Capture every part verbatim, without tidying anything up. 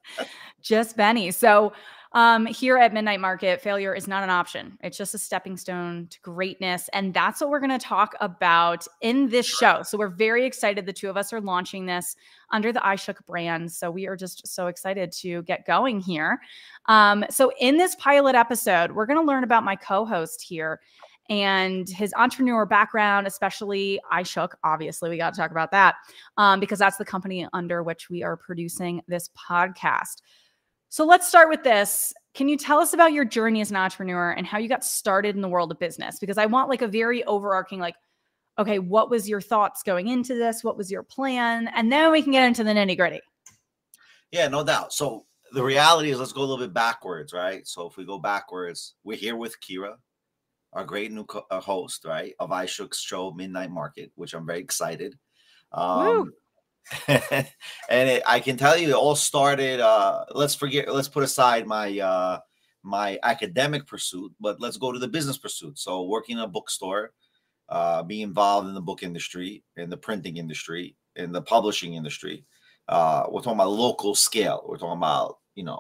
Just Benny. So um, here at Midnight Market, failure is not an option. It's just a stepping stone to greatness. And that's what we're going to talk about in this show. So we're very excited. The two of us are launching this under the iShook brand. So we are just so excited to get going here. Um, so in this pilot episode, we're going to learn about my co-host here and his entrepreneur background, especially iShook. Obviously, we got to talk about that um, because that's the company under which we are producing this podcast. So let's start with this. Can you tell us about your journey as an entrepreneur and how you got started in the world of business? Because I want like a very overarching, like, okay, what was your thoughts going into this? What was your plan? And then we can get into the nitty gritty. Yeah, no doubt. So the reality is, let's go a little bit backwards, right? So if we go backwards, we're here with Kira, our great new co- uh, host, right, of iShook's show, Midnight Market, which I'm very excited. Um, Woo. and it, I can tell you, it all started. Uh, let's forget. Let's put aside my uh, my academic pursuit, but let's go to the business pursuit. So, working in a bookstore, uh, being involved in the book industry, in the printing industry, in the publishing industry. Uh, we're talking about local scale. We're talking about you know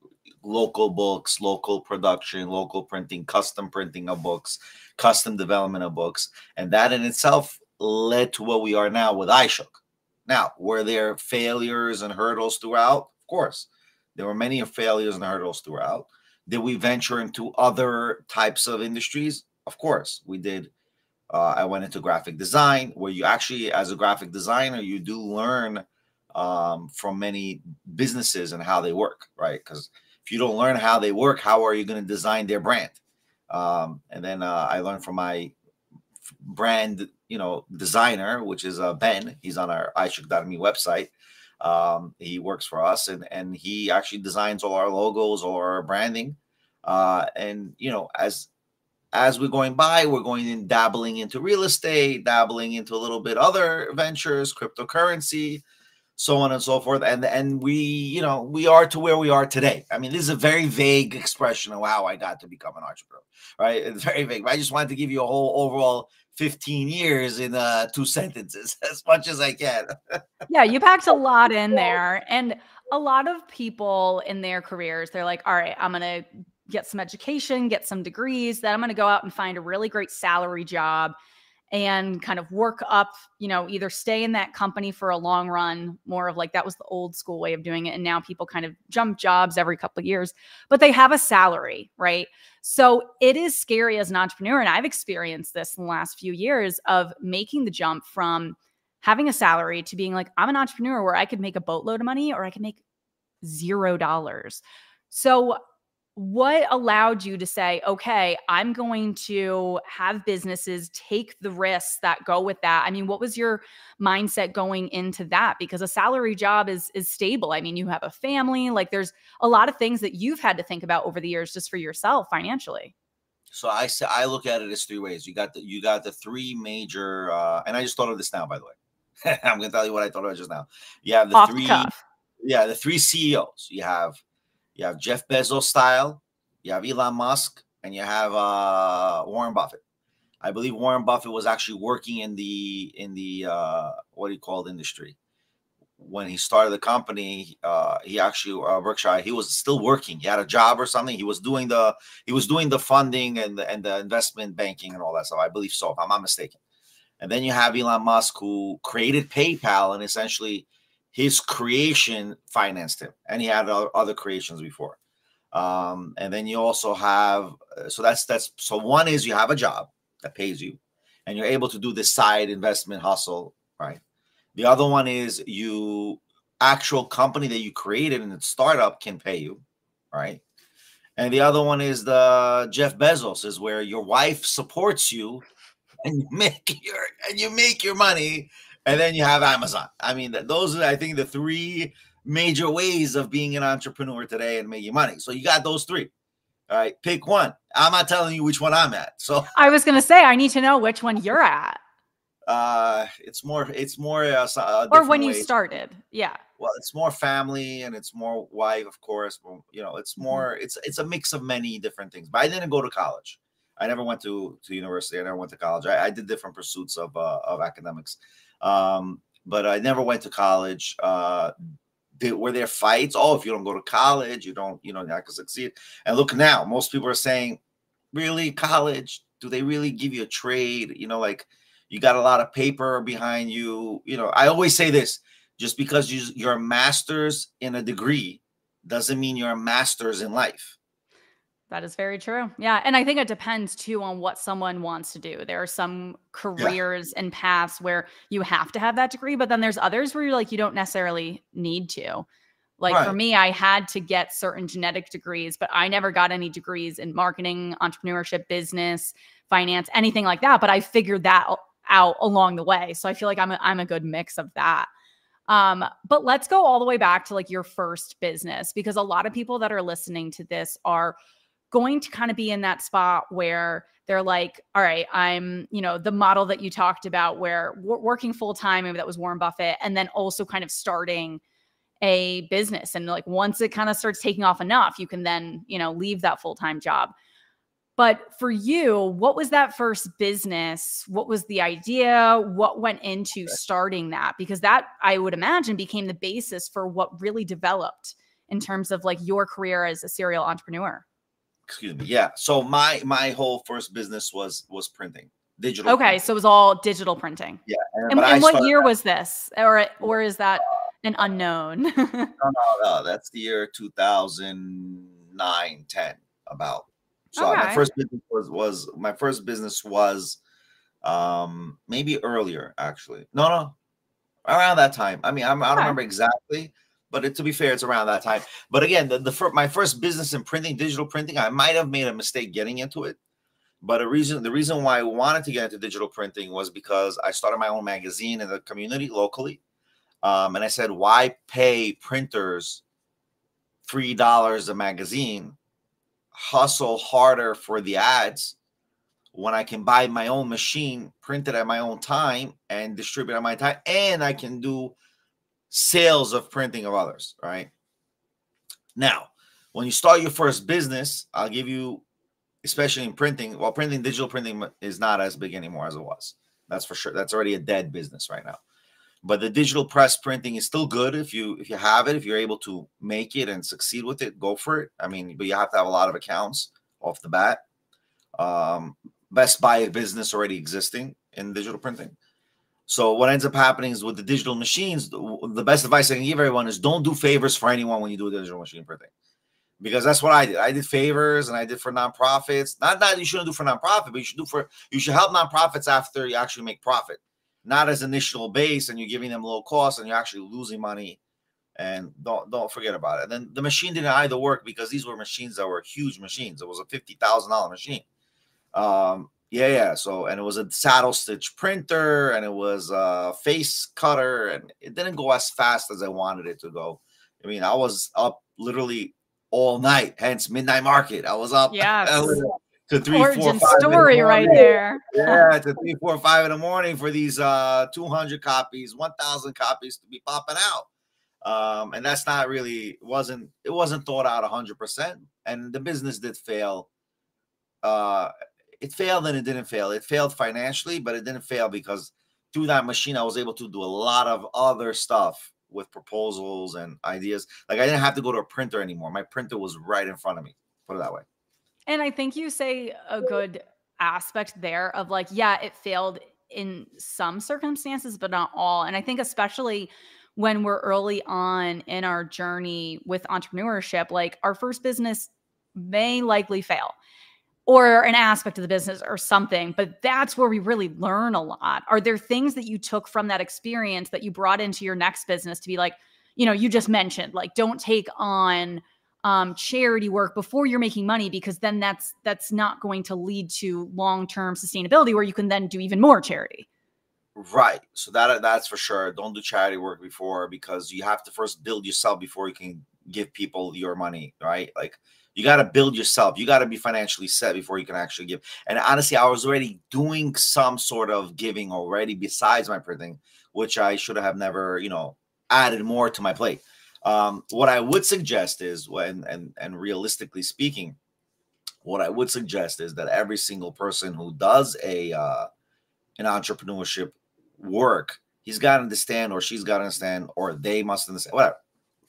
local books, local production, local printing, custom printing of books, custom development of books, and that in itself led to what we are now with iShook. Now, were there failures and hurdles throughout? Of course. There were many failures and hurdles throughout. Did we venture into other types of industries? Of course, we did. Uh, I went into graphic design, where you actually, as a graphic designer, you do learn um, from many businesses and how they work, right? Because if you don't learn how they work, how are you going to design their brand? Um, and then uh, I learned from my brand, you know, designer, which is uh, Ben. He's on our iShook dot me website. Um, he works for us, and and he actually designs all our logos, all our branding. Uh, and you know, as as we're going by, we're going in dabbling into real estate, dabbling into a little bit other ventures, cryptocurrency, so on and so forth. And and we, you know, we are to where we are today. I mean, this is a very vague expression of how I got to become an entrepreneur, right? It's very vague. I just wanted to give you a whole overall fifteen years in uh, two sentences, as much as I can. Yeah, you packed a lot in there. And a lot of people in their careers, they're like, all right, I'm going to get some education, get some degrees, then I'm going to go out and find a really great salary job and kind of work up, you know, either stay in that company for a long run, more of like that was the old school way of doing it. And now people kind of jump jobs every couple of years, but they have a salary, right? So it is scary as an entrepreneur. And I've experienced this in the last few years of making the jump from having a salary to being like, I'm an entrepreneur where I could make a boatload of money or I could make zero dollars. So what allowed you to say, okay, I'm going to have businesses take the risks that go with that? I mean, what was your mindset going into that? Because a salary job is is stable. I mean, you have a family, like there's a lot of things that you've had to think about over the years just for yourself financially. So I say I look at it as three ways. You got the you got the three major, uh, and I just thought of this now, by the way. I'm going to tell you what I thought of just now. You have the Off three, the cuff. yeah, the three C E Os. You have you have Jeff Bezos style, you have Elon Musk, and you have uh, Warren Buffett. I believe Warren Buffett was actually working in the in the uh, what do you call it industry when he started the company. Uh, he actually uh, Berkshire. He was still working. He had a job or something. He was doing the he was doing the funding and the, and the investment banking and all that stuff. I believe so, if I'm not mistaken. And then you have Elon Musk, who created PayPal, and essentially his creation financed him, and he had other, other creations before. Um, and then you also have so that's that's so one is you have a job that pays you, and you're able to do this side investment hustle, right? The other one is you actual company that you created and the startup can pay you, right? And the other one is the Jeff Bezos, is where your wife supports you and you make your and you make your money, and then you have Amazon. I mean, those are I think the three major ways of being an entrepreneur today and making money. So you got those three. All right, pick one. I'm not telling you which one I'm at. So I was going to say, I need to know which one you're at. Uh, it's more, it's more, uh, uh or when you ways. started. Yeah. Well, it's more family and it's more wife, of course. You know, it's more, mm-hmm. it's, it's a mix of many different things, but I didn't go to college. I never went to, to university. I never went to college. I, I did different pursuits of, uh, of academics. Um, but I never went to college. Uh, There, were there fights? Oh, if you don't go to college, you don't, you know, not gonna succeed. And look now, most people are saying, really, college? Do they really give you a trade? You know, like you got a lot of paper behind you. You know, I always say this: just because you, you're a master's in a degree doesn't mean you're a master's in life. That is very true. Yeah. And I think it depends too on what someone wants to do. There are some careers yeah. and paths where you have to have that degree, but then there's others where you're like, you don't necessarily need to. Like right. for me, I had to get certain genetic degrees, but I never got any degrees in marketing, entrepreneurship, business, finance, anything like that. But I figured that out along the way. So I feel like I'm a, I'm a good mix of that. Um, but let's go all the way back to like your first business, because a lot of people that are listening to this are going to kind of be in that spot where they're like, all right, I'm, you know, the model that you talked about where w- working full time, maybe that was Warren Buffett, and then also kind of starting a business. And like, once it kind of starts taking off enough, you can then, you know, leave that full-time job. But for you, what was that first business? What was the idea? What went into starting that? Because that, I would imagine, became the basis for what really developed in terms of like your career as a serial entrepreneur. Excuse me. Yeah. So my my whole first business was was printing, digital. Okay, printing. So it was all digital printing. Yeah. And, and, and what year was this, or or is that an unknown? no, no, no. That's the year two thousand nine, ten, about. So okay. my first business was was my first business was um maybe earlier actually. No, no, around that time. I mean, I'm, I don't okay. remember exactly. But it, to be fair, it's around that time. But again, the, the for, my first business in printing, digital printing, I might have made a mistake getting into it. But the reason the reason why I wanted to get into digital printing was because I started my own magazine in the community locally. Um, and I said, why pay printers three dollars a magazine, hustle harder for the ads, when I can buy my own machine, print it at my own time, and distribute at my time, and I can do sales of printing of others, right? Now, when you start your first business, I'll give you, especially in printing, well, printing, digital printing is not as big anymore as it was. That's for sure. That's already a dead business right now. But the digital press printing is still good if you if you have it, if you're able to make it and succeed with it, go for it. I mean, but you have to have a lot of accounts off the bat. Um, Best Buy business already existing in digital printing. So what ends up happening is with the digital machines, the best advice I can give everyone is don't do favors for anyone when you do digital machine printing, because that's what I did. I did favors and I did for nonprofits. Not that you shouldn't do for nonprofit, but you should do for you should help nonprofits after you actually make profit, not as initial base and you're giving them low cost and you're actually losing money. And don't don't forget about it. And then the machine didn't either work because these were machines that were huge machines. It was a fifty thousand dollar machine. Um, Yeah, yeah. So, and it was a saddle stitch printer and it was a face cutter and it didn't go as fast as I wanted it to go. I mean, I was up literally all night, hence Midnight Market. I was up yes. to three, Origin four, five story the right there. Yeah, to three, four, five in the morning for these uh, two hundred copies, one thousand copies to be popping out. Um, and that's not really, wasn't, it wasn't thought out one hundred percent. And the business did fail. Uh, It failed and it didn't fail. It failed financially, but it didn't fail because through that machine, I was able to do a lot of other stuff with proposals and ideas. Like I didn't have to go to a printer anymore. My printer was right in front of me. Put it that way. And I think you say a good aspect there of like, yeah, it failed in some circumstances, but not all. And I think especially when we're early on in our journey with entrepreneurship, like our first business may likely fail, or an aspect of the business or something, but that's where we really learn a lot. Are there things that you took from that experience that you brought into your next business to be like, you know, you just mentioned, like, don't take on um, charity work before you're making money, because then that's, that's not going to lead to long-term sustainability where you can then do even more charity. Right. So that that's for sure. Don't do charity work before, because you have to first build yourself before you can give people your money, right? Like, you got to build yourself. You got to be financially set before you can actually give. And honestly, I was already doing some sort of giving already besides my printing, which I should have never, you know, added more to my plate. Um, what I would suggest is, when and and realistically speaking, what I would suggest is that every single person who does a uh, an entrepreneurship work, he's got to understand, or she's got to understand, or they must understand, whatever.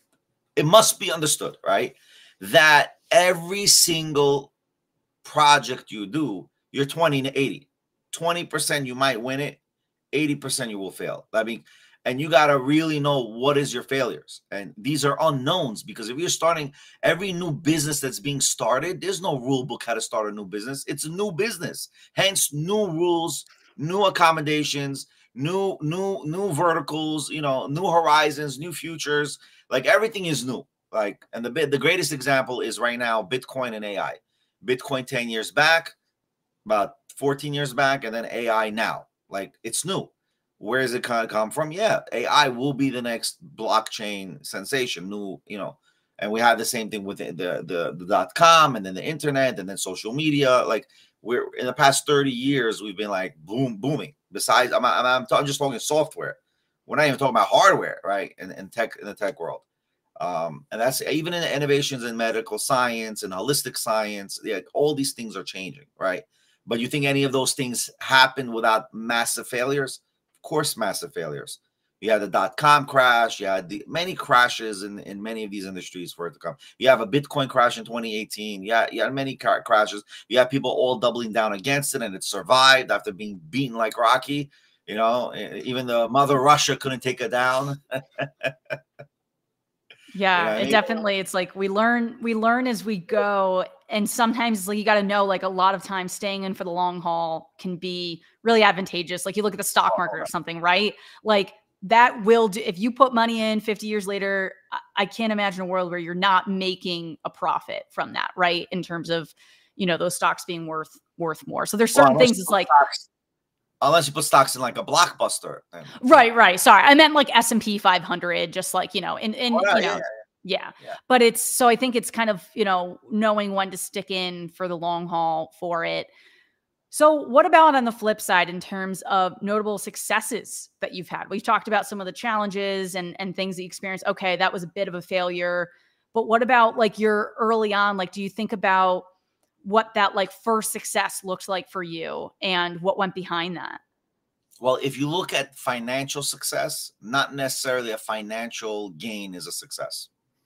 it must be understood, right, that every single project you do, you're twenty to eighty. twenty percent you might win it, eighty percent you will fail. I mean, and you got to really know what is your failures. And these are unknowns, because if you're starting every new business that's being started, there's no rule book how to start a new business. It's a new business. Hence, new rules, new accommodations, new, new, new verticals, you know, new horizons, new futures. Like everything is new. Like, and the the greatest example is right now, Bitcoin and A I. Bitcoin ten years back, about fourteen years back, and then A I now. Like, it's new. Where does it kind of come from? Yeah, A I will be the next blockchain sensation. New, you know, and we have the same thing with the the, the, the dot com, and then the internet, and then social media. Like, we're in the past thirty years, we've been like boom, booming. Besides, I'm I'm, I'm, I'm just talking software. We're not even talking about hardware, right? In, in tech, in the tech world. Um, and that's even in the innovations in medical science and holistic science. Yeah, all these things are changing, right? But you think any of those things happen without massive failures? Of course, massive failures. You had the dot-com crash. You had the many crashes in, in many of these industries for it to come. You have a Bitcoin crash in twenty eighteen. Yeah, you had many car crashes. You have people all doubling down against it, and it survived after being beaten like Rocky. You know, even the Mother Russia couldn't take it down. Yeah, You know what I it mean? definitely, it's like we learn we learn as we go, and sometimes like you got to know, like a lot of times staying in for the long haul can be really advantageous. Like you look at the stock market or something, right? Like that will do, if you put money in fifty years later, I, I can't imagine a world where you're not making a profit from that, right? In terms of, you know, those stocks being worth worth more. So there's certain Well, things it's like stocks, unless you put stocks in like a Blockbuster. Then. Right, right. Sorry. I meant like S and P five hundred, just like, you know, in, in Oh, yeah, you know, yeah, yeah. yeah. Yeah. But it's, so I think it's kind of, you know, knowing when to stick in for the long haul for it. So what about on the flip side in terms of notable successes that you've had? We've talked about some of the challenges and, and things that you experienced. Okay, that was a bit of a failure. But what about like your early on? Like, do you think about what that like first success looked like for you and what went behind that? Well, if you look at financial success, not necessarily a financial gain is a success.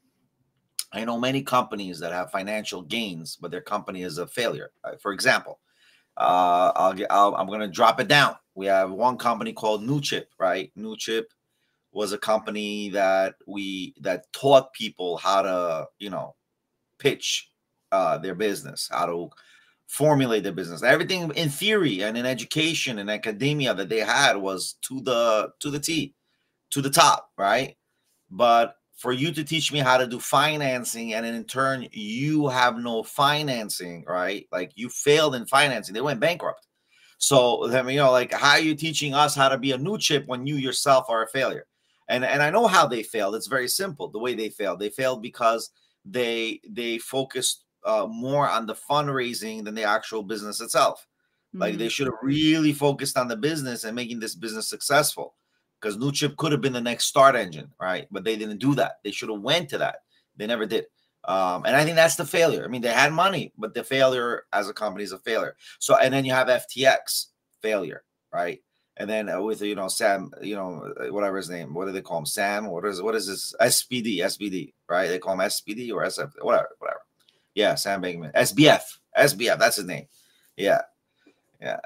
I know many companies that have financial gains, but their company is a failure. Uh, For example, uh, I'll get, I'll, I'm going to drop it down. We have one company called NewChip, right? NewChip was a company that we that taught people how to, you know, pitch uh, their business, how to formulate their business. Everything in theory and in education and academia that they had was to the to the T, to the top, right? But for you to teach me how to do financing, and in turn you have no financing, right? Like you failed in financing, they went bankrupt. So I mean, you know, like how are you teaching us how to be a NewChip when you yourself are a failure? And and I know how they failed. It's very simple. The way they failed, they failed because they they focused uh, more on the fundraising than the actual business itself. Like they Mm. should have really focused on the business and making this business successful, because NewChip could have been the next start engine, right? But they didn't do that. They should have went to that. They never did. Um, and I think that's the failure. I mean, they had money, but the failure as a company is a failure. So, and then you have F T X failure, right? And then uh, with, you know, Sam, you know, uh, whatever his name, what do they call him? Sam, what is, what is this? S P D, S B D, right? They call him S P D or S F, whatever, whatever. Yeah, Sam Bankman, S B F, S B F, that's his name. Yeah, yeah.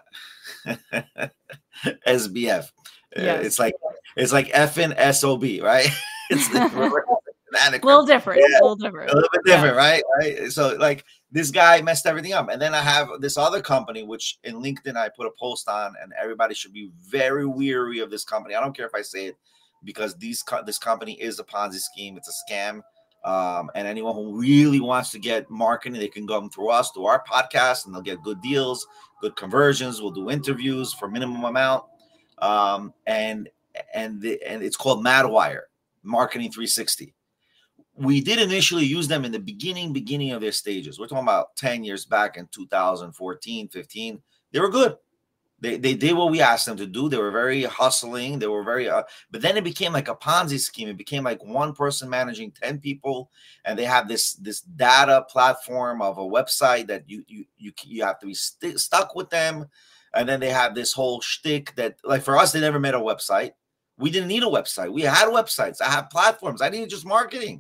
S B F. Uh, Yes. it's like, it's like F N S O B, right? It's the A little different, Yeah, a little different. a little bit different, Yeah. right? Right. So like this guy messed everything up. And then I have this other company, which in LinkedIn I put a post on, and everybody should be very weary of this company. I don't care if I say it, because these co- this company is a Ponzi scheme. It's a scam. Um, and anyone who really wants to get marketing, they can come through us, through our podcast, and they'll get good deals, good conversions. We'll do interviews for minimum amount. Um, and and the, and it's called Madwire Marketing three sixty. We did initially use them in the beginning, beginning of their stages. We're talking about ten years back in two thousand fourteen, fifteen. They were good. They, they did what we asked them to do. They were very hustling. They were very, uh, but then it became like a Ponzi scheme. It became like one person managing ten people. And they have this, this data platform of a website that you, you, you, you have to be st- stuck with them. And then they have this whole shtick that, like, for us, they never made a website. We didn't need a website. We had websites. I have platforms. I needed just marketing.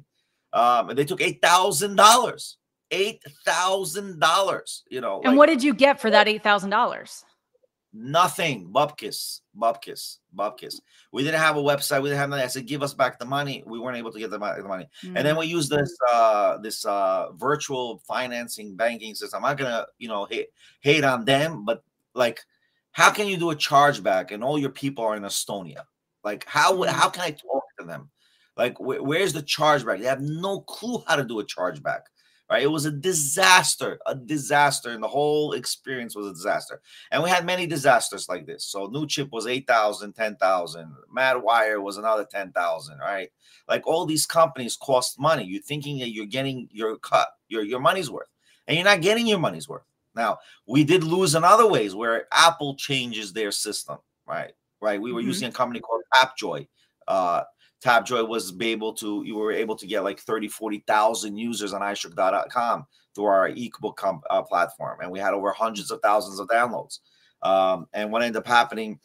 Um, and they took eight thousand dollars. Eight thousand dollars. You know. And like, what did you get for that eight thousand dollars? Nothing. Bupkis. Bupkis. Bupkis. We didn't have a website. We didn't have nothing. I said, give us back the money. We weren't able to get the money. The money. Mm. And then we used this uh, this uh, virtual financing banking system. I'm not gonna, you know, hate hate on them, but like, how can you do a chargeback and all your people are in Estonia? Like, how mm. how can I talk to them? Like, wh- where's the chargeback? They have no clue how to do a chargeback. Right? It was a disaster, a disaster, and the whole experience was a disaster. And we had many disasters like this. So NewChip was eight thousand, ten thousand. Madwire was another ten thousand, right? Like, all these companies cost money. You're thinking that you're getting your cut, your, your money's worth, and you're not getting your money's worth. Now, we did lose in other ways where Apple changes their system, right? Right. We were mm-hmm. using a company called Tapjoy. Uh, Tapjoy was able to, you were able to get like thirty, forty thousand users on i shook dot com through our ebook com, uh, platform. And we had over hundreds of thousands of downloads. Um, and what ended up happening,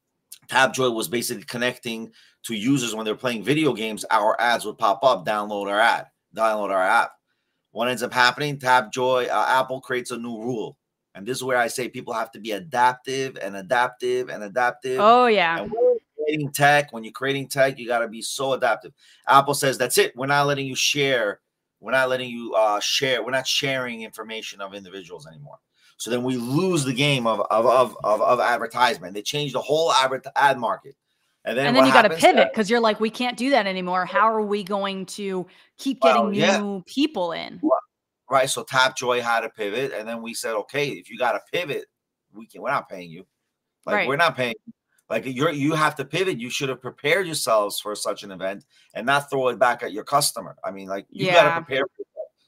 Tapjoy was basically connecting to users when they're playing video games. Our ads would pop up, download our ad, download our app. What ends up happening, Tapjoy, uh, Apple creates a new rule. And this is where I say people have to be adaptive and adaptive and adaptive. Oh, yeah. And creating tech, when you're creating tech, you got to be so adaptive. Apple says, that's it. We're not letting you share. We're not letting you uh, share. We're not sharing information of individuals anymore. So then we lose the game of of of of, of advertisement. They change the whole ad, ad market. And then, and then you got to pivot because you're like, we can't do that anymore. How are we going to keep getting well, yeah. new people in? Well, right. So Tapjoy had to pivot. And then we said, okay, if you got to pivot, we can, we're not paying you. Like, right. we're not paying you. Like, you're, you have to pivot. You should have prepared yourselves for such an event and not throw it back at your customer. I mean, like, you yeah. got to prepare for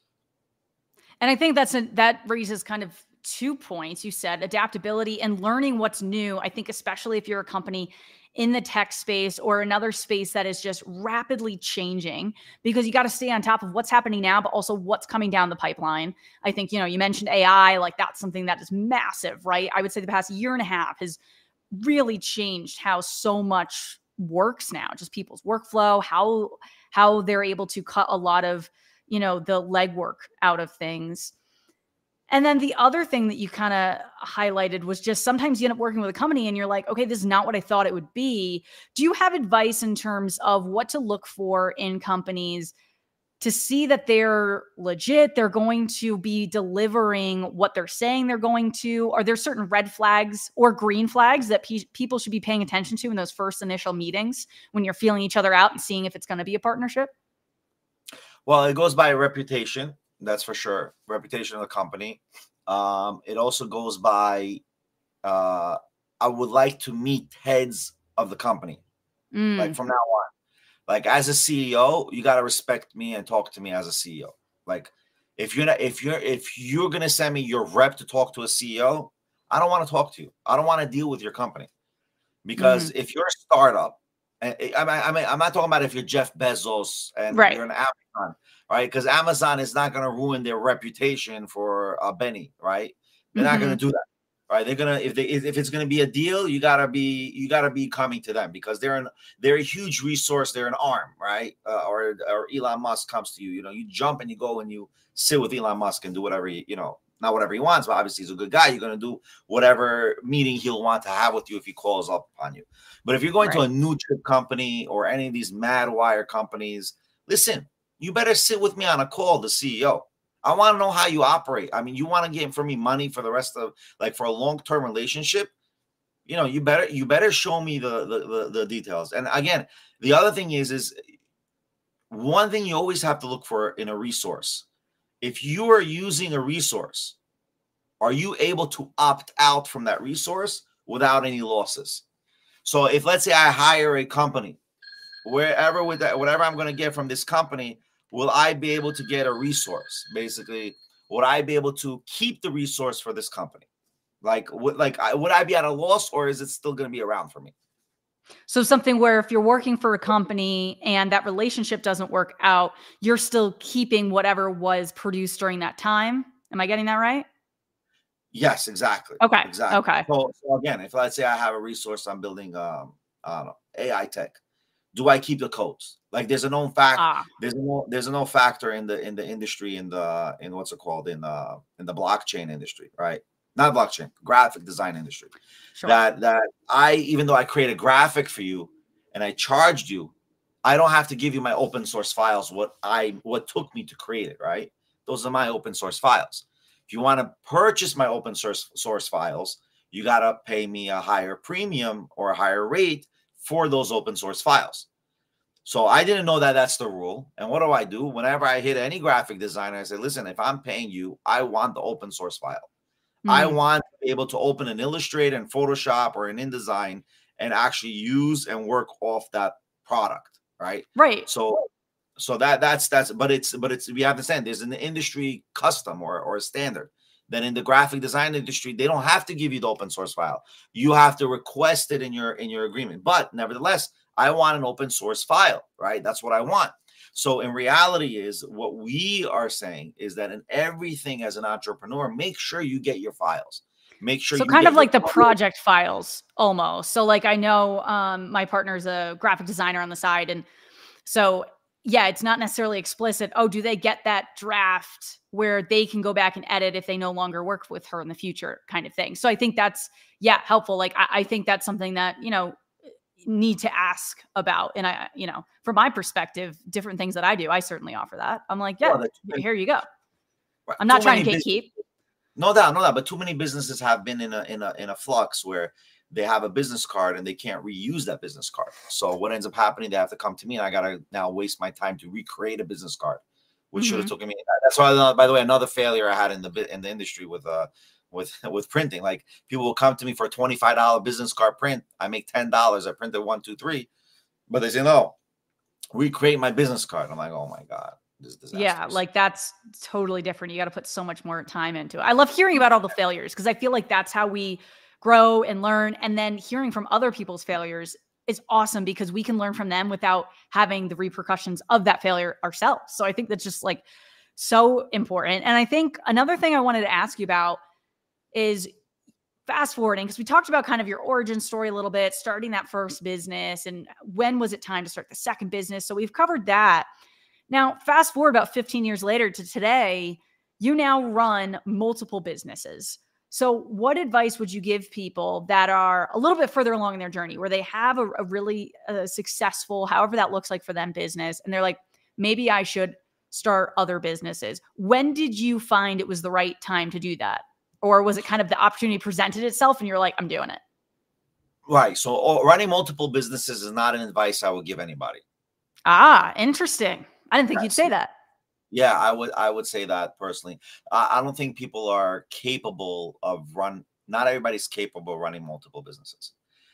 that. And I think that's a, that raises kind of two points. You said adaptability and learning what's new. I think especially if you're a company in the tech space or another space that is just rapidly changing, because you got to stay on top of what's happening now, but also what's coming down the pipeline. I think, you know, you mentioned A I, like that's something that is massive, right? I would say the past year and a half has really changed how so much works now, just people's workflow, how, how they're able to cut a lot of, you know, the legwork out of things. And then the other thing that you kind of highlighted was just sometimes you end up working with a company and you're like, okay, this is not what I thought it would be. Do you have advice in terms of what to look for in companies to see that they're legit, they're going to be delivering what they're saying they're going to? Are there certain red flags or green flags that pe- people should be paying attention to in those first initial meetings when you're feeling each other out and seeing if it's going to be a partnership? Well, it goes by reputation. That's for sure. Reputation of the company. Um, it also goes by, uh, I would like to meet heads of the company. Mm. Like from now on. Like as a C E O, you got to respect me and talk to me as a C E O. Like if you're not, if you're, if you're going to send me your rep to talk to a C E O, I don't want to talk to you. I don't want to deal with your company because mm-hmm. if you're a startup, and I mean, I mean, I'm not talking about if you're Jeff Bezos and right. you're an Amazon, right? Because Amazon is not going to ruin their reputation for uh, Benny, right? They're mm-hmm. not going to do that. Right, they're gonna if they if it's gonna be a deal, you gotta be you gotta be coming to them because they're an they're a huge resource. They're an arm, right? Uh, or or Elon Musk comes to you, you know, you jump and you go and you sit with Elon Musk and do whatever he, you know, not whatever he wants, but obviously he's a good guy. You're gonna do whatever meeting he'll want to have with you if he calls up on you. But if you're going right. to a NewChip company or any of these Madwire companies, listen, you better sit with me on a call, the C E O. I want to know how you operate. I mean, you want to get from me money for the rest of, like, for a long-term relationship, you know, you better, you better show me the, the, the, the details. And again, the other thing is, is one thing you always have to look for in a resource. If you are using a resource, are you able to opt out from that resource without any losses? So if, let's say I hire a company, wherever with that, whatever I'm going to get from this company, will I be able to get a resource? Basically, would I be able to keep the resource for this company? Like, would like would I be at a loss, or is it still going to be around for me? So something where if you're working for a company and that relationship doesn't work out, you're still keeping whatever was produced during that time. Am I getting that right? Yes, exactly. Okay. Exactly. Okay. So, so again, if let's say I have a resource, I'm building um, I don't know, A I tech. Do I keep the codes? Like there's a known fact, Ah, there's a no, there's a known factor in the in the industry in the in what's it called in the in the blockchain industry, right? Not blockchain, graphic design industry. sure. That that I even though I create a graphic for you and I charged you, I don't have to give you my open source files. What I what took me to create it, right? Those are my open source files. If you want to purchase my open source source files, you gotta pay me a higher premium or a higher rate for those open source files. So I didn't know that that's the rule. And what do I do? Whenever I hit any graphic designer, I say, listen, if I'm paying you, I want the open source file. Mm. I want to be able to open an Illustrator and Photoshop or an InDesign and actually use and work off that product, right? Right. So so that that's that's but it's but it's we understand there's an industry custom or or a standard. Then in the graphic design industry, they don't have to give you the open source file. You have to request it in your in your agreement. But nevertheless, I want an open source file, right? That's what I want. So in reality is what we are saying is that in everything as an entrepreneur, make sure you get your files. Make sure so you kind get of like the files. project files almost. So like I know um, my partner's a graphic designer on the side. And so, yeah, it's not necessarily explicit. Oh, do they get that draft where they can go back and edit if they no longer work with her in the future kind of thing. So I think that's, yeah, helpful. Like I, I think that's something that, you know, need to ask about. And I, you know, from my perspective, different things that I do, I certainly offer that. I'm like, yeah, well, here you go. Right. I'm not Too trying to many gatekeep. No doubt, no doubt. But too many businesses have been in a in a in a flux where they have a business card and they can't reuse that business card. So what ends up happening, they have to come to me and I gotta now waste my time to recreate a business card, which mm-hmm. should have taken me. That's why, by the way, another failure I had in the in the industry with uh with with printing. Like people will come to me for a twenty-five dollar business card print. I make ten dollars. I printed one, two, three, but they say no, recreate my business card. I'm like, oh my god. Yeah, like that's totally different. You got to put so much more time into it. I love hearing about all the failures because I feel like that's how we grow and learn. And then hearing from other people's failures is awesome because we can learn from them without having the repercussions of that failure ourselves. So I think that's just like so important. And I think another thing I wanted to ask you about is fast forwarding, because we talked about kind of your origin story a little bit, starting that first business and when was it time to start the second business. So we've covered that. Now, fast forward about fifteen years later to today, you now run multiple businesses. So what advice would you give people that are a little bit further along in their journey where they have a, a really uh, successful, however that looks like for them, business, and they're like, maybe I should start other businesses? When did you find it was the right time to do that? Or was it kind of the opportunity presented itself and you're like, I'm doing it? Right. So running multiple businesses is not an advice I would give anybody. Ah, interesting. I didn't think That's, you'd say that. Yeah, I would. I would say that personally. I, I don't think people are capable of run. Not everybody's capable of running multiple businesses.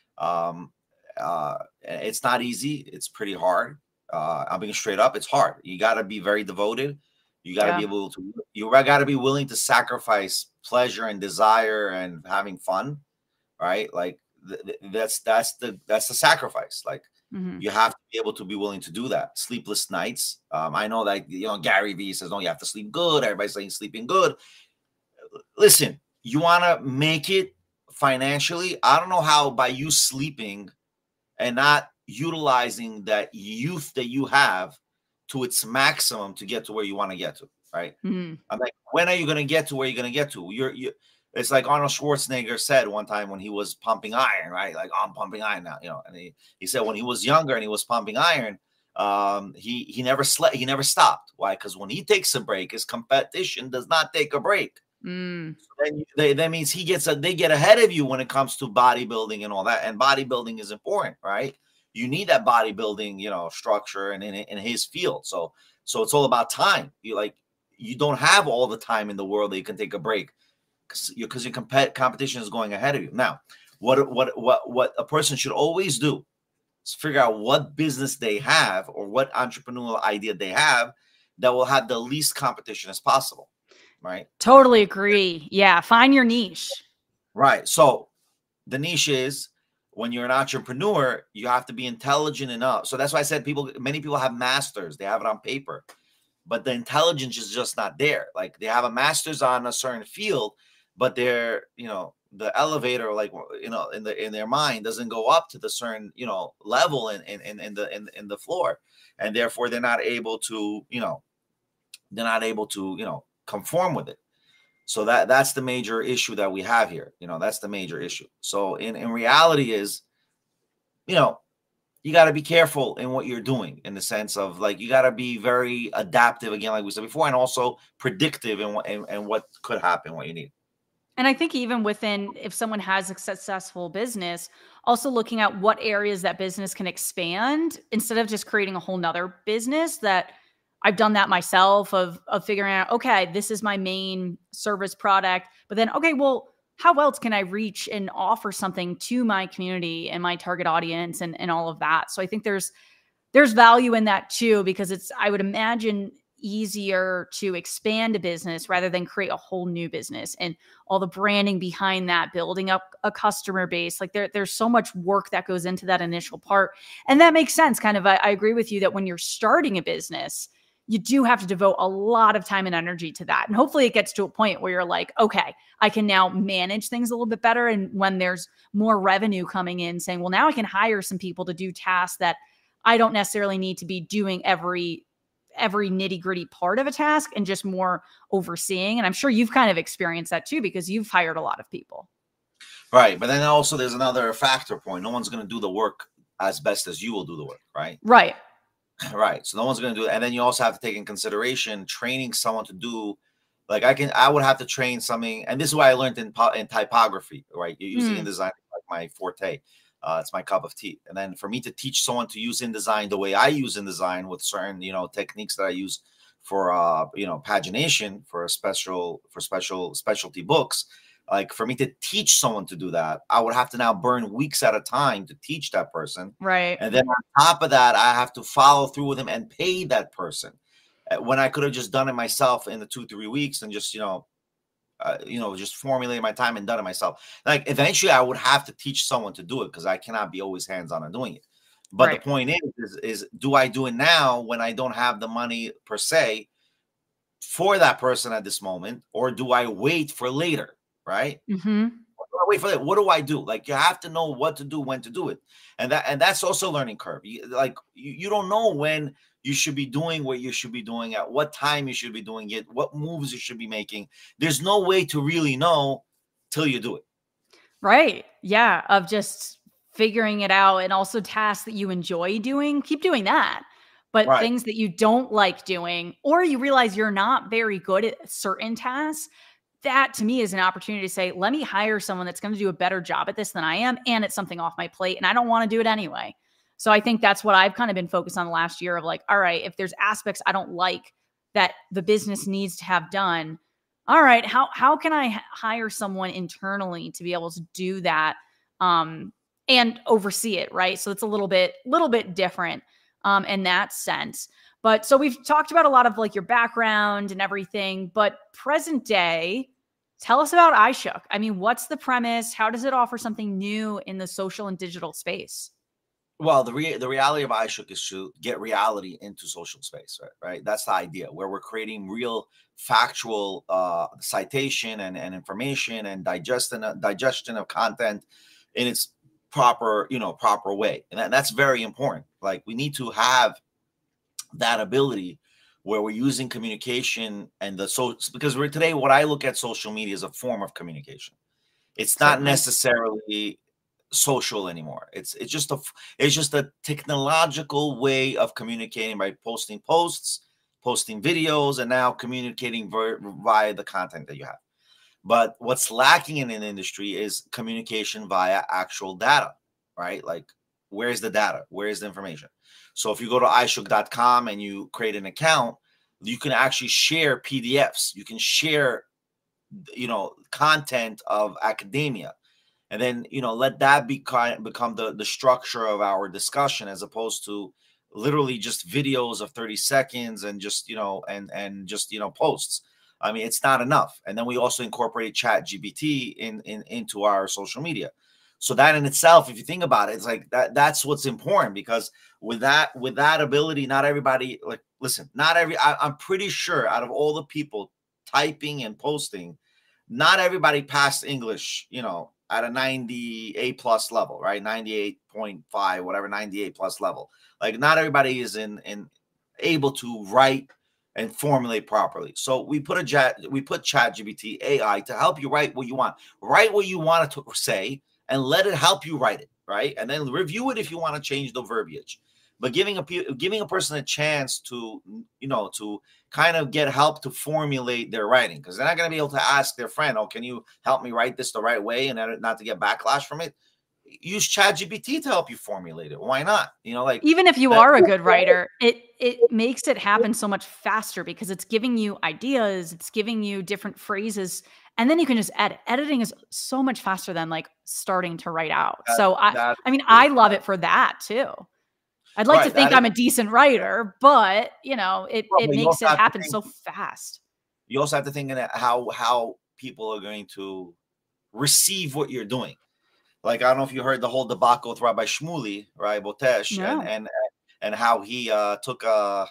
Um, uh, it's not easy. It's pretty hard. Uh, I'm being straight up. It's hard. You got to be very devoted. You got to yeah. be able to. You got to be willing to sacrifice pleasure and desire and having fun, right? Like th- th- that's that's the that's the sacrifice. Like. Mm-hmm. You have to be able to be willing to do that. Sleepless nights. Um, I know that, you know, Gary Vee says, no, you have to sleep good. Everybody's saying sleeping good. Listen, you want to make it financially. I don't know how by you sleeping and not utilizing that youth that you have to its maximum to get to where you want to get to. Right. Mm-hmm. I'm like, when are you going to get to where you're going to get to? You're, you It's like Arnold Schwarzenegger said one time when he was pumping iron, right? Like, oh, I'm pumping iron now, you know. And he, he said when he was younger and he was pumping iron, um, he he never slept, he never stopped. Why? Because when he takes a break, his competition does not take a break. Mm. So then you, they, that means he gets a, they get ahead of you when it comes to bodybuilding and all that. And bodybuilding is important, right? You need that bodybuilding, you know, structure and in, in his field. So so it's all about time. You like you don't have all the time in the world that you can take a break. Because your comp- competition is going ahead of you. Now, what what what what a person should always do is figure out what business they have or what entrepreneurial idea they have that will have the least competition as possible, right? Totally agree. Yeah, find your niche. Right. So the niche is when you're an entrepreneur, you have to be intelligent enough. So that's why I said people, many people have masters, they have it on paper, but the intelligence is just not there. Like they have a master's on a certain field, but they're, you know, the elevator, like, you know, in the in their mind doesn't go up to the certain, you know, level in in, in, in the in, in the floor, and therefore they're not able to, you know, they're not able to, you know, conform with it. So that that's the major issue that we have here. You know, that's the major issue. So in in reality is, you know, you got to be careful in what you're doing, in the sense of, like, you got to be very adaptive, again, like we said before, and also predictive in what and, and what could happen, what you need. And I think even within, if someone has a successful business, also looking at what areas that business can expand instead of just creating a whole nother business. That I've done that myself, of, of figuring out, okay, this is my main service product, but then, okay, well, how else can I reach and offer something to my community and my target audience, and, and all of that. So I think there's, there's value in that too, because it's, I would imagine, easier to expand a business rather than create a whole new business, and all the branding behind that, building up a customer base. Like there, there's so much work that goes into that initial part. And that makes sense. Kind of, I, I agree with you that when you're starting a business, you do have to devote a lot of time and energy to that. And hopefully it gets to a point where you're like, okay, I can now manage things a little bit better. And when there's more revenue coming in, saying, well, now I can hire some people to do tasks that I don't necessarily need to be doing every every nitty gritty part of a task, and just more overseeing. And I'm sure you've kind of experienced that too, because you've hired a lot of people. Right. But then also there's another factor point. No one's going to do the work as best as you will do the work. Right. Right. Right. So no one's going to do it. And then you also have to take in consideration training someone to do, like, I can, I would have to train something. And this is what I learned in, in typography, right? You're using Mm. InDesign, like my forte. Uh, it's my cup of tea. And then for me to teach someone to use InDesign the way I use InDesign, with certain, you know, techniques that I use for, uh, you know, pagination for a special, for special specialty books, like, for me to teach someone to do that, I would have to now burn weeks at a time to teach that person. Right. And then on top of that, I have to follow through with him and pay that person, uh, when I could have just done it myself in the two, three weeks and just, you know, Uh, you know, just formulate my time and done it myself. Like, eventually I would have to teach someone to do it, because I cannot be always hands-on on doing it. But Right. the point is, is, is, do I do it now when I don't have the money per se for that person at this moment, or do I wait for later? Right? Mm-hmm. Wait for that. What do I do? Like, you have to know what to do, when to do it. And that, and that's also a learning curve. You, like, you, you don't know when you should be doing what you should be doing, at what time you should be doing it, what moves you should be making. There's no way to really know till you do it. Right. Yeah. Of just figuring it out, and also tasks that you enjoy doing, keep doing that. But Right. things that you don't like doing, or you realize you're not very good at certain tasks, that to me is an opportunity to say, let me hire someone that's going to do a better job at this than I am. And it's something off my plate, and I don't want to do it anyway. So I think that's what I've kind of been focused on the last year, of like, all right, if there's aspects I don't like that the business needs to have done, all right, how, how can I h- hire someone internally to be able to do that, um, and oversee it. Right. So it's a little bit, little bit different, um, in that sense. But so we've talked about a lot of like your background and everything, but present day, tell us about iShook. I mean, what's the premise? How does it offer something new in the social and digital space? Well, the re- the reality of iShook is to get reality into social space, right? Right. That's the idea, where we're creating real factual uh, citation and, and information, and digestion digestion of content in its proper, you know, proper way. And that, that's very important. Like, we need to have that ability where we're using communication and the so, because we're today, what I look at social media as a form of communication. It's not Certainly. necessarily social anymore. It's it's just a it's just a technological way of communicating, by posting posts, posting videos, and now communicating ver- via the content that you have. But what's lacking in an industry is communication via actual data, right? Like, where's the data? Where's the information? So if you go to i shook dot com and you create an account, you can actually share P D Fs. You can share, you know, content of academia, and then, you know, let that be kind become the the structure of our discussion, as opposed to literally just videos of thirty seconds and just, you know, and and just, you know, posts. I mean, it's not enough. And then we also incorporate Chat G P T in, in into our social media. So that in itself, if you think about it, it's like that that's what's important, because with that with that ability, not everybody, like, listen, not every I, I'm pretty sure out of all the people typing and posting, not everybody passed English, you know, at a ninety-eight plus level, right? ninety-eight point five, whatever, ninety-eight plus level. Like not everybody is in, in able to write and formulate properly. So we put a chat, we put ChatGPT A I to help you write what you want. Write what you want it to say and let it help you write it, right? And then review it if you want to change the verbiage. But giving a giving a person a chance to, you know, to kind of get help to formulate their writing, because they're not going to be able to ask their friend, "Oh, can you help me write this the right way?" and not to get backlash from it. Use ChatGPT to help you formulate it. Why not? You know, like even if you that, are a good writer, it it makes it happen so much faster because it's giving you ideas, it's giving you different phrases, and then you can just edit. Editing is so much faster than like starting to write out. That, so I, I mean, I love it for that too. I'd like right, to think I'm is, a decent writer, but you know, it, well, it makes it happen think, so fast. You also have to think of how how people are going to receive what you're doing. Like, I don't know if you heard the whole debacle with Rabbi Shmuley, right, Botesh, no. and and and how he uh, took uh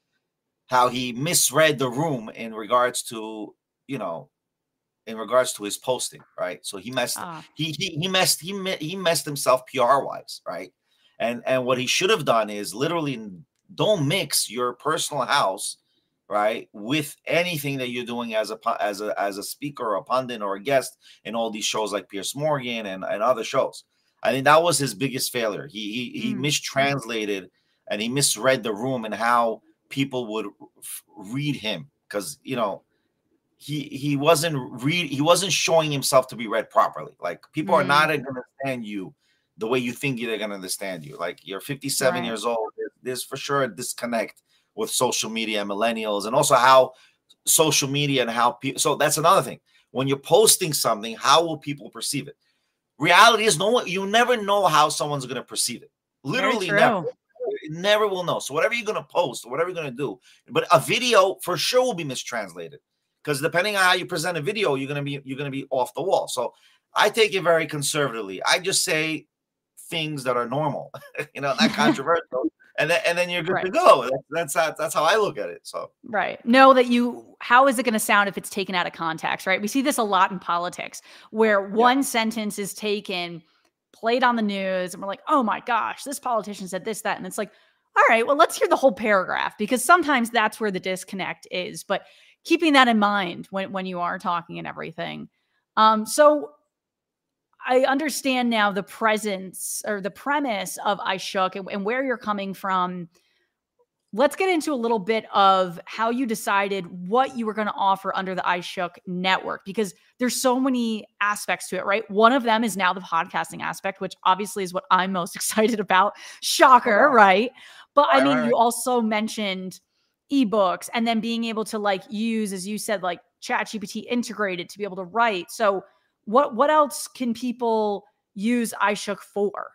how he misread the room in regards to, you know, in regards to his posting, right? So he messed uh. he, he he messed he he messed himself P R wise, right? And and what he should have done is literally don't mix your personal house, right, with anything that you're doing as a as a as a speaker or a pundit or a guest in all these shows like Piers Morgan and, and other shows. I think that was his biggest failure. He he he mm. mistranslated and he misread the room and how people would f- read him, because you know he he wasn't read he wasn't showing himself to be read properly. Like people mm. are not going to understand you the way you think they're going to understand you. Like you're fifty-seven right. years old. There's, there's for sure a disconnect with social media and millennials, and also how social media and how people. So that's another thing. When you're posting something, how will people perceive it? Reality is no one. You never know how someone's going to perceive it. Literally never. Never will know. So whatever you're going to post, whatever you're going to do, but a video for sure will be mistranslated, because depending on how you present a video, you're going to be you're going to be off the wall. So I take it very conservatively. I just say things that are normal, you know, not controversial, and then and then you're good right. to go. That's that's that's how I look at it. So right, know that you. How is it going to sound if it's taken out of context? Right, we see this a lot in politics, where one yeah. sentence is taken, played on the news, and we're like, oh my gosh, this politician said this, that, and it's like, all right, well, let's hear the whole paragraph, because sometimes that's where the disconnect is. But keeping that in mind when when you are talking and everything, um, so. I understand now the presence or the premise of iShook and, and where you're coming from. Let's get into a little bit of how you decided what you were going to offer under the iShook network, because there's so many aspects to it, right? One of them is now the podcasting aspect, which obviously is what I'm most excited about. Shocker, oh, wow. right? But right, I mean, right, right. you also mentioned ebooks, and then being able to like use, as you said, like ChatGPT integrated to be able to write. So What what else can people use iShook for?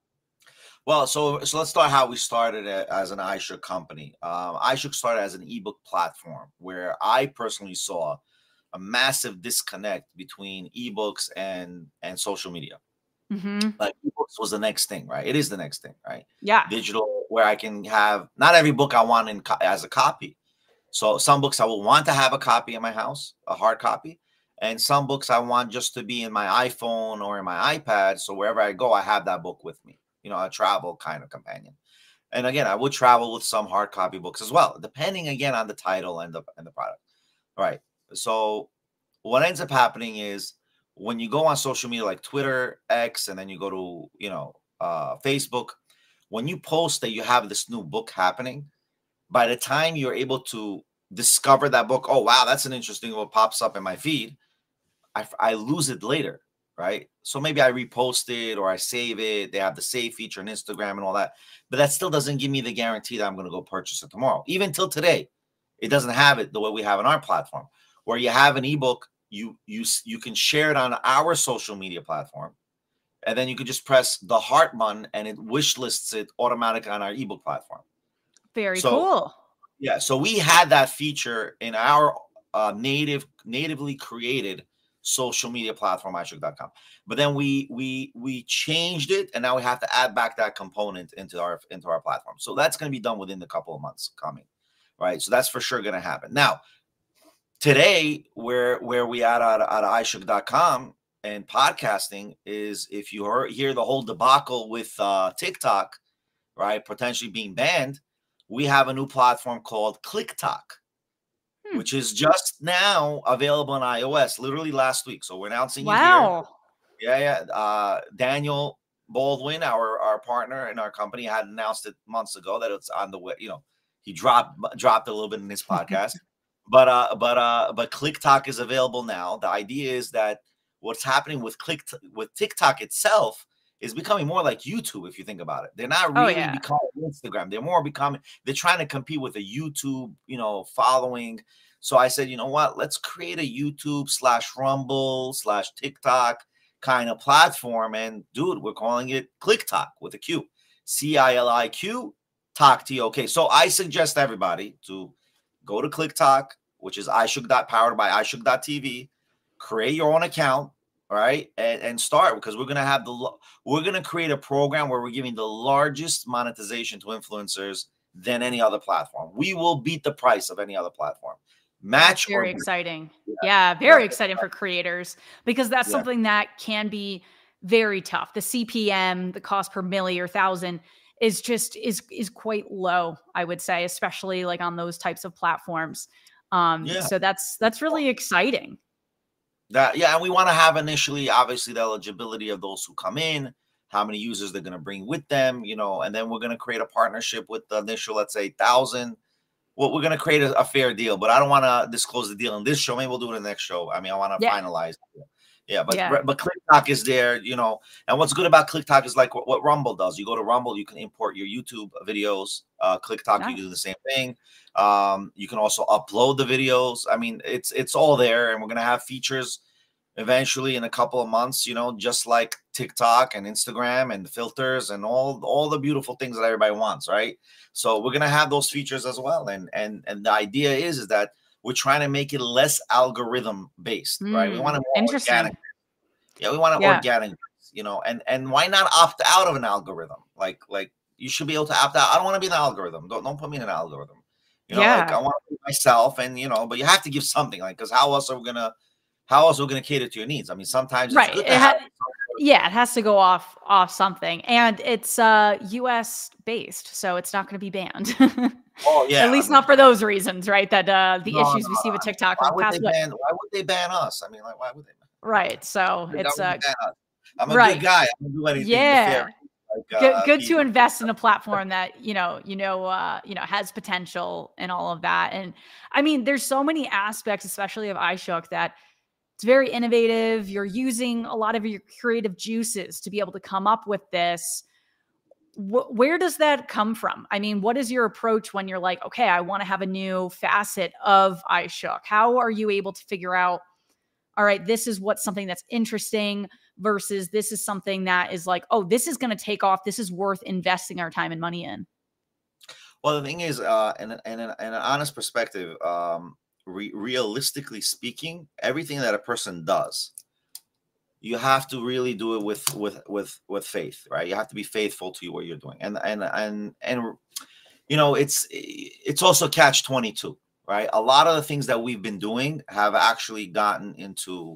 Well, so so let's start how we started it as an iShook company. Um, iShook started as an ebook platform where I personally saw a massive disconnect between ebooks and and social media. Mm-hmm. Like ebooks was the next thing, right? It is the next thing, right? Yeah. Digital, where I can have not every book I want in co- as a copy. So some books I will want to have a copy in my house, a hard copy. And some books I want just to be in my iPhone or in my iPad. So wherever I go, I have that book with me, you know, a travel kind of companion. And again, I would travel with some hard copy books as well, depending again on the title and the, and the product. All right. So what ends up happening is when you go on social media like Twitter, X, and then you go to, you know, uh, Facebook, when you post that you have this new book happening, by the time you're able to discover that book, oh, wow, that's an interesting what pops up in my feed. I, I lose it later, right? So maybe I repost it or I save it. They have the save feature on Instagram and all that. But that still doesn't give me the guarantee that I'm going to go purchase it tomorrow. Even till today, it doesn't have it the way we have on our platform, where you have an ebook, you you you can share it on our social media platform, and then you can just press the heart button and it wish lists it automatically on our ebook platform. Very so, cool. Yeah, so we had that feature in our uh, native, natively created social media platform, iShook dot com. But then we we we changed it, and now we have to add back that component into our into our platform. So that's going to be done within a couple of months coming, right? So that's for sure going to happen. Now, today, where where we at at, at i shook dot com and podcasting is, if you hear, hear the whole debacle with uh, TikTok, right, potentially being banned, we have a new platform called ClickTalk, hmm. which is just now available on iOS, literally last week. So we're announcing wow. it here. Yeah, yeah. Uh, Daniel Baldwin, our our partner in our company, had announced it months ago that it's on the way. You know, he dropped dropped a little bit in his podcast, but uh, but uh, but ClickTalk is available now. The idea is that what's happening with Click with TikTok itself is becoming more like YouTube. If you think about it, they're not really oh, yeah. becoming Instagram. They're more becoming. They're trying to compete with a YouTube, you know, following. So I said, you know what? Let's create a YouTube slash Rumble slash TikTok kind of platform, and dude, we're calling it ClickTalk with a Q, C I L I Q, Talk T O K. So I suggest everybody to go to ClickTalk, which is iShook powered by iShook dot T V. Create your own account, all right, and, and start, because we're gonna have the we're gonna create a program where we're giving the largest monetization to influencers than any other platform. We will beat the price of any other platform. Match. That's very exciting. Yeah, yeah very yeah. exciting for creators, because that's yeah. something that can be very tough. The C P M, the cost per milli or thousand, is just is is quite low, I would say, especially like on those types of platforms. Um, yeah. So that's that's really exciting. That yeah, and we want to have initially, obviously, the eligibility of those who come in, how many users they're going to bring with them, you know, and then we're going to create a partnership with the initial, let's say, thousand. Well, we're going to create a, a fair deal, but I don't want to disclose the deal in this show. Maybe we'll do it in the next show. I mean, I want to yeah. finalize it. Yeah, but yeah. but ClickTalk is there, you know. And what's good about ClickTalk is like what, what Rumble does. You go to Rumble, you can import your YouTube videos. Uh, ClickTalk, nice. You can do the same thing. Um, you can also upload the videos. I mean, it's it's all there, and we're gonna have features eventually in a couple of months. You know, just like TikTok and Instagram and the filters and all all the beautiful things that everybody wants, right? So we're gonna have those features as well. And and and the idea is is that we're trying to make it less algorithm based, mm, right? We want to more organic. Yeah, we want to yeah. organic, you know, and and why not opt out of an algorithm? Like like you should be able to opt out. I don't want to be an algorithm. Don't don't put me in an algorithm. You know, yeah. like I want to be myself, and you know, but you have to give something, like, because how else are we gonna how else are we gonna cater to your needs? I mean, sometimes right. it's good it to ha- have yeah, it has to go off off something, and it's uh U S based, so it's not going to be banned. Oh yeah, at least I mean, not for those reasons, right? That uh the no, issues no, we see with TikTok why are would, past they ban, why would they ban us? I mean, like, why would they ban? Right. So they it's uh I'm a right. good guy. I don't do anything yeah. Like, good uh, good to invest in a platform that you know you know uh you know has potential and all of that. And I mean, there's so many aspects, especially of iShook, that it's very innovative. You're using a lot of your creative juices to be able to come up with this. Wh- where does that come from? I mean, what is your approach when you're like, okay, I want to have a new facet of iShook? How are you able to figure out, all right, this is what's something that's interesting versus this is something that is like, oh, this is going to take off. This is worth investing our time and money in. Well, the thing is, uh, in, in, in an honest perspective, um, re- realistically speaking, everything that a person does, you have to really do it with with with with faith, right? You have to be faithful to what you're doing, and and and and you know, it's it's also catch twenty-two, right? A lot of the things that we've been doing have actually gotten into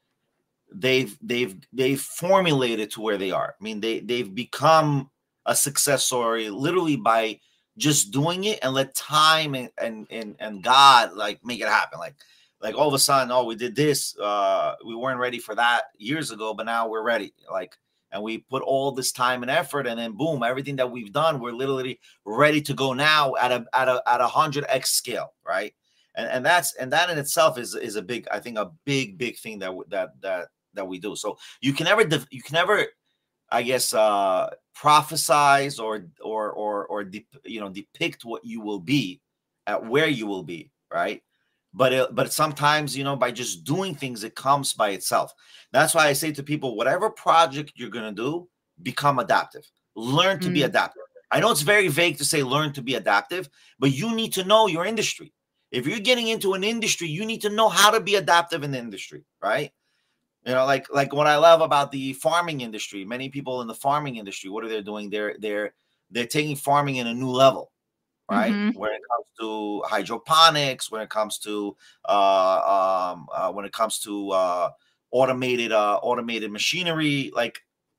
they've they've they've formulated to where they are. I mean, they they've become a success story literally by just doing it, and let time and and and, and God like make it happen. Like like all of a sudden, oh, we did this. Uh, we weren't ready for that years ago, but now we're ready. Like, and we put all this time and effort, and then boom, everything that we've done, we're literally ready to go now at a at a at a hundred X scale, right? And and that's and that in itself is is a big, I think, a big big thing that that that that we do. So you can never you can never, I guess, uh, prophesize or or or or de- you know depict what you will be at where you will be, right? But it, but sometimes, you know, by just doing things, it comes by itself. That's why I say to people, whatever project you're gonna do, become adaptive. Learn to mm. be adaptive. I know it's very vague to say learn to be adaptive, but you need to know your industry. If you're getting into an industry, you need to know how to be adaptive in the industry, right? You know, like like what I love about the farming industry. Many people in the farming industry, what are they doing? They're they're they're taking farming in a new level, right? Mm-hmm. When it comes to hydroponics, when it comes to uh, um, uh, when it comes to uh, automated uh, automated machinery, like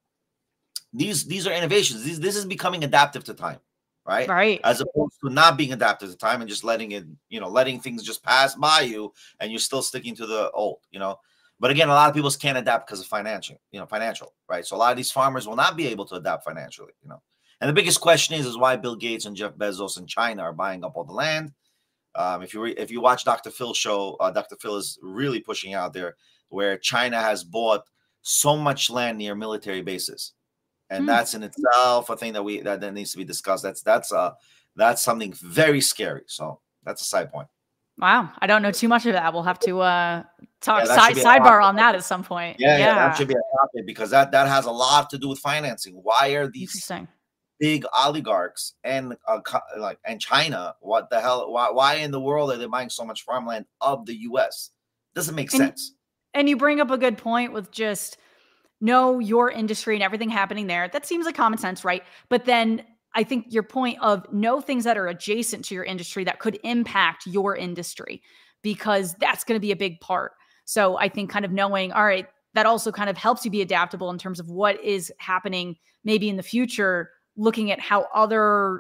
these these are innovations. These this is becoming adaptive to time, right? Right. As opposed to not being adaptive to time and just letting it, you know, letting things just pass by you and you're still sticking to the old, you know. But again, a lot of people can't adapt because of financial, you know, financial, right? So a lot of these farmers will not be able to adapt financially, you know. And the biggest question is, is why Bill Gates and Jeff Bezos in China are buying up all the land. Um, if you re- if you watch Doctor Phil's show, uh, Doctor Phil is really pushing out there where China has bought so much land near military bases, and Hmm. that's in itself a thing that we that, that needs to be discussed. That's that's uh that's something very scary. So that's a side point. Wow. I don't know too much of that. We'll have to uh, talk Yeah, that should side be a sidebar topic. on that at some point. Yeah, yeah, that Yeah. should be a topic because that that has a lot to do with financing. Why are these Interesting. big oligarchs and uh, co- like and China? What the hell? Why why in the world are they buying so much farmland of the U S? Doesn't make And sense. and you bring up a good point with just know your industry and everything happening there. That seems like common sense, right? But then I think your point of know things that are adjacent to your industry that could impact your industry, because that's going to be a big part. So I think kind of knowing, all right, that also kind of helps you be adaptable in terms of what is happening maybe in the future, looking at how other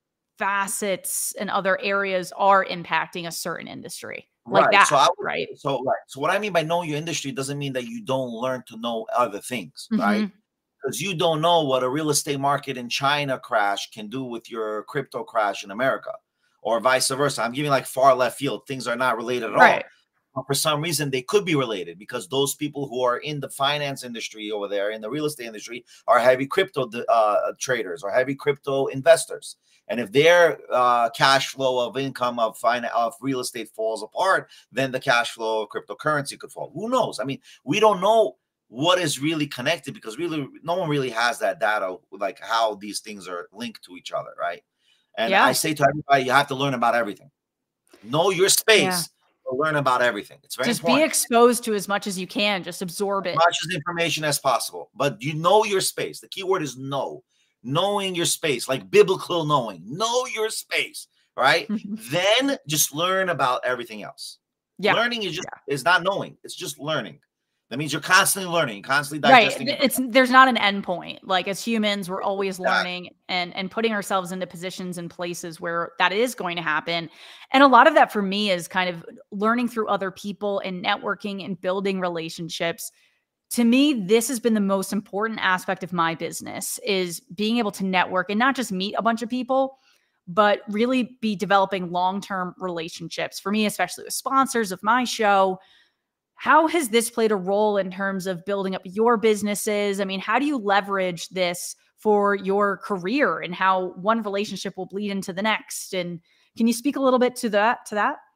facets and other areas are impacting a certain industry like Right. So that, I would, right? so right. So what I mean by know your industry doesn't mean that you don't learn to know other things, right? Hmm. Because you don't know what a real estate market in China crash can do with your crypto crash in America, or vice versa. I'm giving like far left field. Things are not related at Right. all. But for some reason, they could be related because those people who are in the finance industry over there, in the real estate industry, are heavy crypto uh, traders or heavy crypto investors. And if their uh, cash flow of income of fin- of real estate falls apart, then the cash flow of cryptocurrency could fall. Who knows? I mean, we don't know what is really connected because really no one really has that data, like how these things are linked to each other, right? And I Yeah. say to everybody, you have to learn about everything. Know your Yeah. space, but learn about everything. It's very Just be important. exposed to as much as you can. Just absorb As it. much as information as possible, but you know your space. The key word is know. Knowing your space, like biblical knowing. Know your space, right? Then just learn about everything else. Yeah. Learning is just Yeah. is not knowing. It's just learning. That means you're constantly learning, constantly Right. digesting Th- It's information. there's not an end point. Like as humans, we're always Exactly. learning and and putting ourselves into positions and places where that is going to happen. And a lot of that for me is kind of learning through other people and networking and building relationships. To me, this has been the most important aspect of my business is being able to network and not just meet a bunch of people, but really be developing long-term relationships. For me, especially with sponsors of my show, how has this played a role in terms of building up your businesses? I mean, how do you leverage this for your career and how one relationship will bleed into the next? And can you speak a little bit to that to that?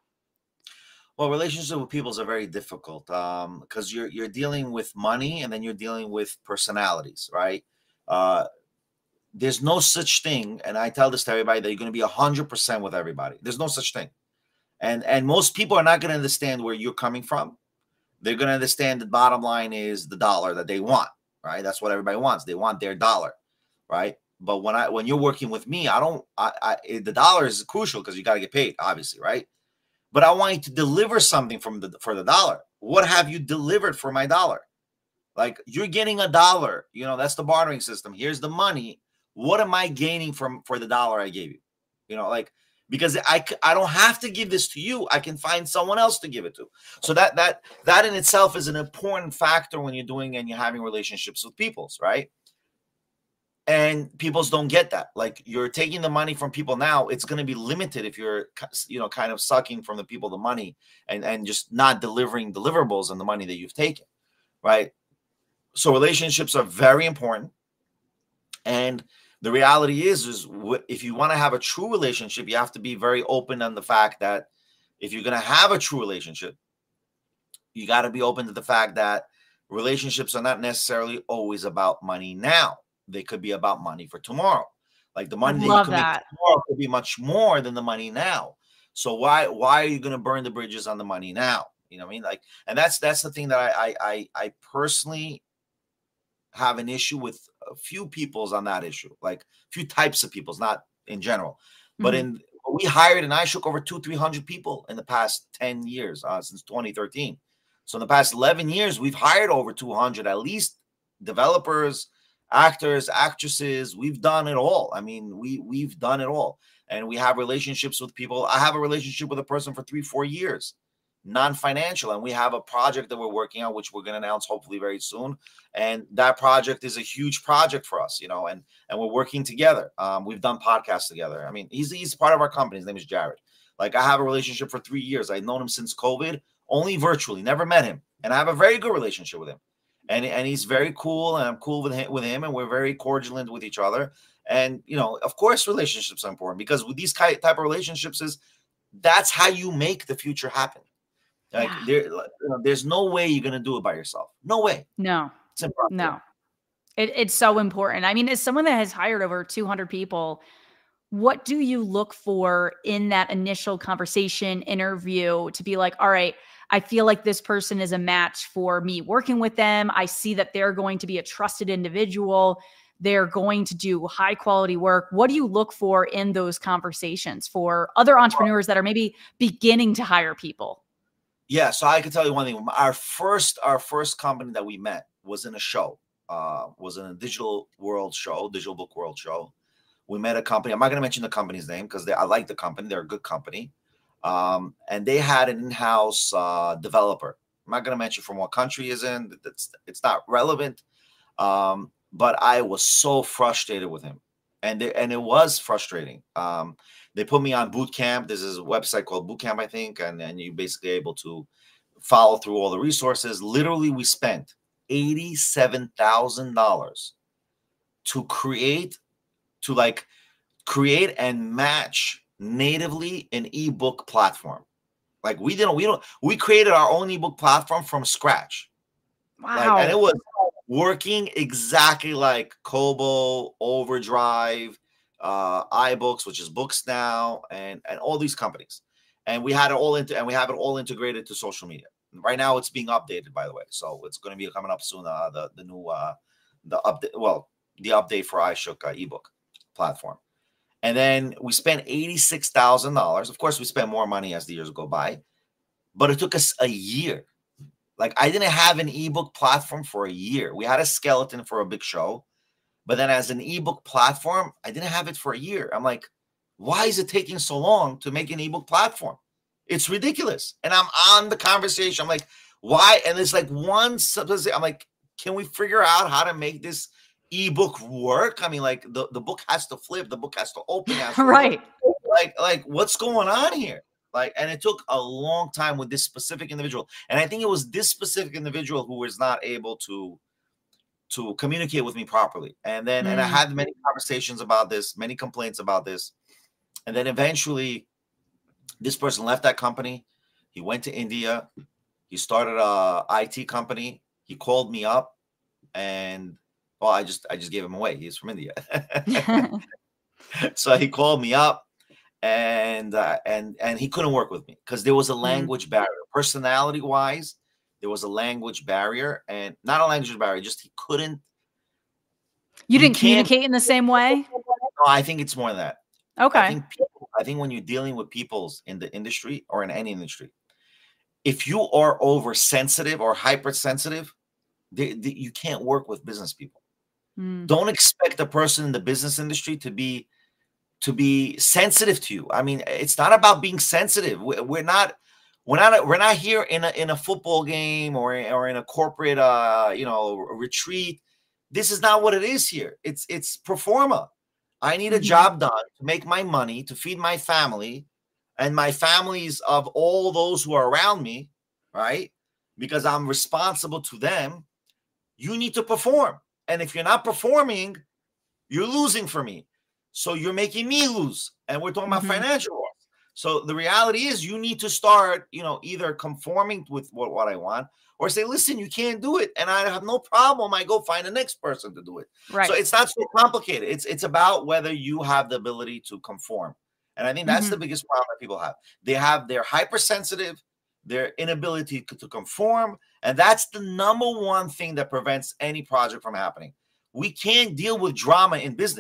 Well, relationships with people are very difficult um, because you're you're dealing with money and then you're dealing with personalities, right? Uh, there's no such thing, and I tell this to everybody that you're going to be a hundred percent with everybody. There's no such thing, and and most people are not going to understand where you're coming from. They're going to understand the bottom line is the dollar that they want, right? That's what everybody wants. They want their dollar, right? But when I when you're working with me, I don't. I, I the dollar is crucial because you got to get paid, obviously, right? But I want you to deliver something from the for the dollar. What have you delivered for my dollar? Like you're getting a dollar, you know, that's the bartering system. Here's the money. What am I gaining from for the dollar I gave you? You know, like because I I don't have to give this to you. I can find someone else to give it to. So that that that in itself is an important factor when you're doing and you're having relationships with peoples, right? And peoples don't get that. Like you're taking the money from people now, it's going to be limited if you're, you know, kind of sucking from the people the money and and just not delivering deliverables and the money that you've taken, right? So relationships are very important. And the reality is, is if you want to have a true relationship, you have to be very open on the fact that if you're going to have a true relationship, you got to be open to the fact that relationships are not necessarily always about money now. They could be about money for tomorrow. Like the money that you Love can make that. tomorrow could be much more than the money now. So why why are you going to burn the bridges on the money now? You know what I mean? Like, and that's that's the thing that I I I personally have an issue with a few peoples on that issue, like a few types of peoples, not in general, but Mhm. in we hired in iShook over two, three hundred people in the past ten years, uh, since twenty thirteen. So in the past eleven years, we've hired over two hundred, at least developers, actors, actresses. We've done it all. I mean, we we've done it all, and we have relationships with people. I have a relationship with a person for three, four years, non-financial, and we have a project that we're working on, which we're going to announce hopefully very soon. And that project is a huge project for us, you know, and and we're working together. Um, we've done podcasts together. I mean, he's he's part of our company. His name is Jared. Like, I have a relationship for three years. I've known him since COVID, only virtually, never met him, and I have a very good relationship with him. And and he's very cool, and I'm cool with him, with him, and we're very cordial with each other. And you know, of course, relationships are important, because with these type of relationships, is that's how you make the future happen. Like, yeah. there, you know, there's no way you're gonna do it by yourself. No way. No. No, it, it's so important. I mean, as someone that has hired over two hundred people, what do you look for in that initial conversation, interview, to be like, all right, I feel like this person is a match for me working with them. I see that they're going to be a trusted individual. They're going to do high quality work. What do you look for in those conversations for other entrepreneurs that are maybe beginning to hire people? Yeah, so I can tell you one thing. Our first, our first company that we met was in a show, uh, was in a digital world show, digital book world show. We met a company. I'm not going to mention the company's name because I like the company. They're a good company. Um, and they had an in-house uh, developer. I'm not going to mention from what country is in. It's, it's not relevant. Um, but I was so frustrated with him. And, they, and it was frustrating. Um, they put me on boot camp. This is a website called Boot Camp, I think. And, and you're basically able to follow through all the resources. Literally, we spent eighty-seven thousand dollars to create, to like create and match natively an ebook platform. Like, we didn't, we don't, we created our own ebook platform from scratch. Wow. Like, and it was working exactly like Kobo, Overdrive, uh, iBooks, which is Books Now, and, and all these companies. And we had it all into, and we have it all integrated to social media. Right now, it's being updated, by the way, so it's going to be coming up soon. Uh, the the new uh, the update, well, the update for iShook uh, ebook platform, and then we spent eighty-six thousand dollars. Of course, we spent more money as the years go by, but it took us a year. Like, I didn't have an ebook platform for a year. We had a skeleton for a big show, but then as an ebook platform, I didn't have it for a year. I'm like, why is it taking so long to make an ebook platform? It's ridiculous. And I'm on the conversation. I'm like, why? And it's like one substance. I'm like, can we figure out how to make this ebook work? I mean, like, the, the book has to flip. The book has to open. Has to right. Look. Like, like what's going on here? Like, and it took a long time with this specific individual. And I think it was this specific individual who was not able to, to communicate with me properly. And then, mm. and I had many conversations about this, many complaints about this. And then eventually, this person left that company. He went to India. He started a I T company. He called me up, and well, I just I just gave him away. He's from India, so he called me up, and uh, and and he couldn't work with me because there was a language mm. barrier. Personality wise, there was a language barrier, and not a language barrier. Just he couldn't. You didn't communicate in the same way? No, I think it's more than that. Okay. I think people, I think when you're dealing with peoples in the industry or in any industry, if you are oversensitive or hypersensitive, they, they, you can't work with business people. Mm. Don't expect a person in the business industry to be to be sensitive to you. I mean, it's not about being sensitive. We're not we're not we're not here in a in a football game or or in a corporate uh you know retreat. This is not what it is here. It's it's pro forma. I need a job done to make my money, to feed my family and my families of all those who are around me, right? Because I'm responsible to them. You need to perform. And if you're not performing, you're losing for me. So you're making me lose. And we're talking about mm-hmm. financial loss. So the reality is you need to start, you know, either conforming with what, what I want, or say, listen, you can't do it. And I have no problem. I go find the next person to do it. Right. So it's not so complicated. It's it's about whether you have the ability to conform. And I think that's mm-hmm. the biggest problem that people have. They have their hypersensitive, their inability to, to conform. And that's the number one thing that prevents any project from happening. We can't deal with drama in business.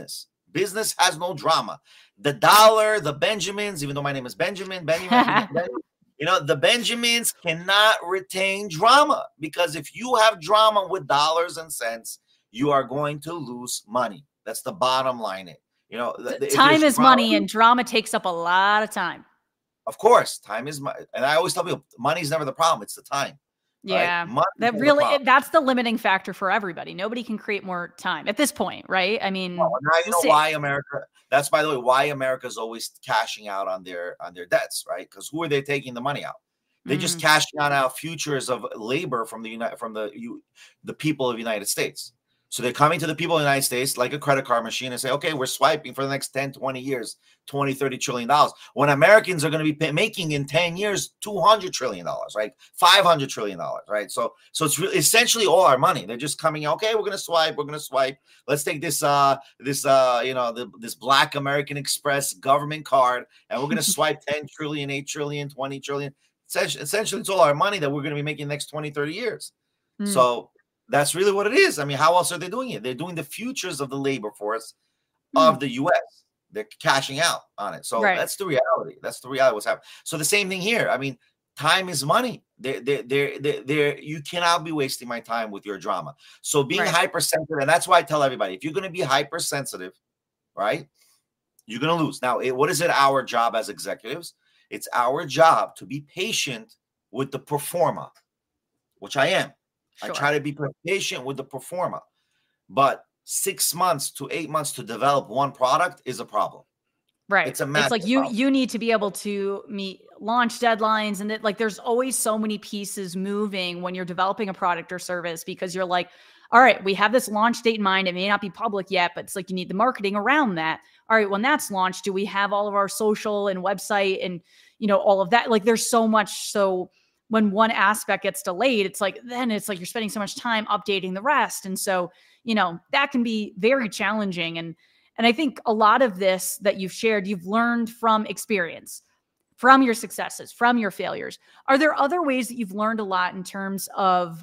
Business has no drama. The dollar, the Benjamins, even though my name is Benjamin, Benjamin, you know, the Benjamins cannot retain drama, because if you have drama with dollars and cents, you are going to lose money. That's the bottom line. You know, the, time is drama, money, and drama takes up a lot of time. Of course, time is money. And I always tell people, money is never the problem. It's the time. Yeah, right? That really, it, that's the limiting factor for everybody. Nobody can create more time at this point, right? I mean, well, now you know we'll why America, that's by the way, why America is always cashing out on their, on their debts, right? Because who are they taking the money out? They mm. just cashing out our futures of labor from the United, from the, you, the people of the United States. So they're coming to the people of the United States like a credit card machine and say, okay, we're swiping for the next ten, twenty years, twenty, thirty trillion dollars. When Americans are going to be pay- making in ten years, two hundred trillion dollars, right? five hundred trillion dollars, right? So, so it's really essentially all our money. They're just coming, okay, we're going to swipe, we're going to swipe. Let's take this, uh, this, uh, you know, the, this Black American Express government card, and we're going to swipe ten trillion, eight trillion, twenty trillion. Essentially, essentially, it's all our money that we're going to be making the next twenty, thirty years. Mm. So, that's really what it is. I mean, how else are they doing it? They're doing the futures of the labor force mm. of the U S. They're cashing out on it. So right. that's the reality. That's the reality of what's happening. So the same thing here. I mean, time is money. They're, they're, they're, they're, they're, you cannot be wasting my time with your drama. So being right. hypersensitive, and that's why I tell everybody, if you're going to be hypersensitive, right, you're going to lose. Now, it, what is it our job as executives? It's our job to be patient with the performer, which I am. Sure. I try to be patient with the performer, but six months to eight months to develop one product is a problem. Right. It's a It's like you, problem. you need to be able to meet launch deadlines, and that, like, there's always so many pieces moving when you're developing a product or service, because you're like, all right, we have this launch date in mind. It may not be public yet, but it's like, you need the marketing around that. All right, when that's launched, do we have all of our social and website and, you know, all of that? Like, there's so much. So when one aspect gets delayed, it's like, then it's like you're spending so much time updating the rest. And so, you know, that can be very challenging. And, and I think a lot of this that you've shared, you've learned from experience, from your successes, from your failures. Are there other ways that you've learned a lot in terms of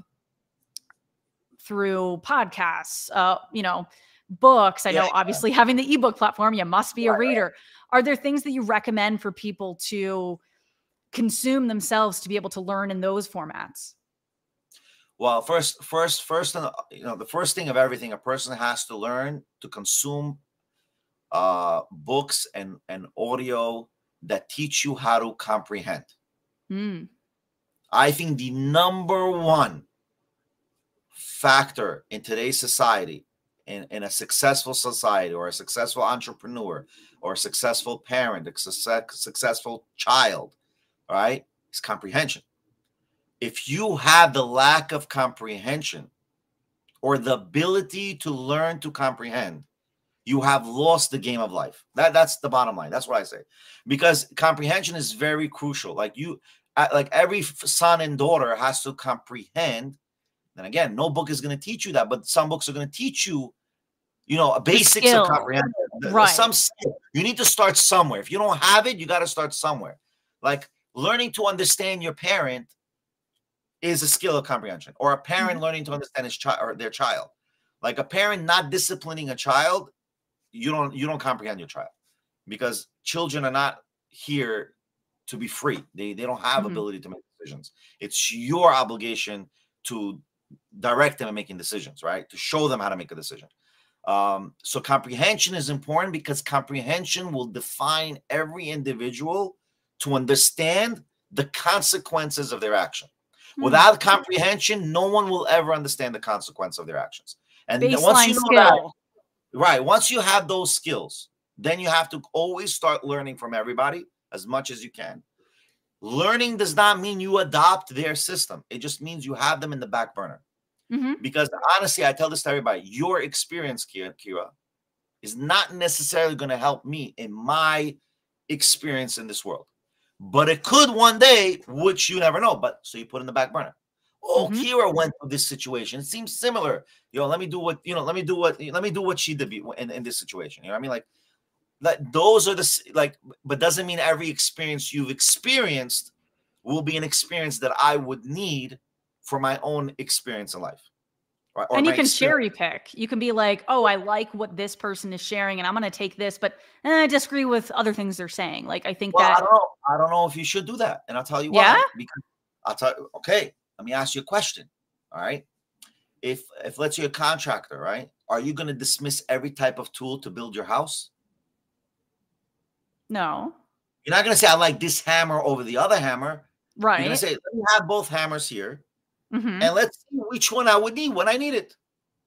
through podcasts, uh, you know, books? I know, yeah, obviously yeah. having the ebook platform, you must be right, a reader. Right. Are there things that you recommend for people to consume themselves to be able to learn in those formats? Well, first, first, first, you know, the first thing of everything, a person has to learn to consume uh, books and, and audio that teach you how to comprehend. Mm. I think the number one factor in today's society, in, in a successful society, or a successful entrepreneur, or a successful parent, a success, successful child, all right, is comprehension. If you have the lack of comprehension or the ability to learn to comprehend, you have lost the game of life. That, that's the bottom line. That's what I say. Because comprehension is very crucial. Like you, like every son and daughter has to comprehend. And again, no book is going to teach you that, but some books are going to teach you, you know, basics of comprehension. Right. Some skill. You need to start somewhere. If you don't have it, you got to start somewhere. Like learning to understand your parent is a skill of comprehension, or a parent mm-hmm. learning to understand his child or their child. Like a parent not disciplining a child, you don't you don't comprehend your child, because children are not here to be free. They they don't have mm-hmm. ability to make decisions. It's your obligation to direct them in making decisions, right? To show them how to make a decision. Um, so comprehension is important, because comprehension will define every individual to understand the consequences of their action. Without comprehension, no one will ever understand the consequence of their actions. And baseline once you know skill. that, right, once you have those skills, then you have to always start learning from everybody as much as you can. Learning does not mean you adopt their system. It just means you have them in the back burner. Mm-hmm. Because honestly, I tell this to everybody, your experience, Kira, is not necessarily going to help me in my experience in this world. But it could one day, which you never know. But so you put in the back burner. Oh, mm-hmm. Kira went through this situation. It seems similar. You know, let me do what, you know, let me do what, let me do what she did in, in this situation. You know what I mean? Like, that those are the, like, but doesn't mean every experience you've experienced will be an experience that I would need for my own experience in life. right? Or And you my can experience. cherry pick. You can be like, oh, I like what this person is sharing, and I'm going to take this, but eh, I disagree with other things they're saying. Like, I think Well, that, I don't know. I don't know if you should do that, and I'll tell you yeah, why. Because I'll tell you. Okay, let me ask you a question. All right. If if let's say you're a contractor, right? Are you going to dismiss every type of tool to build your house? no, You're not going to say I like this hammer over the other hammer. right. You're going to say, let me have both hammers here, Mm-hmm. and let's see which one I would need when I need it.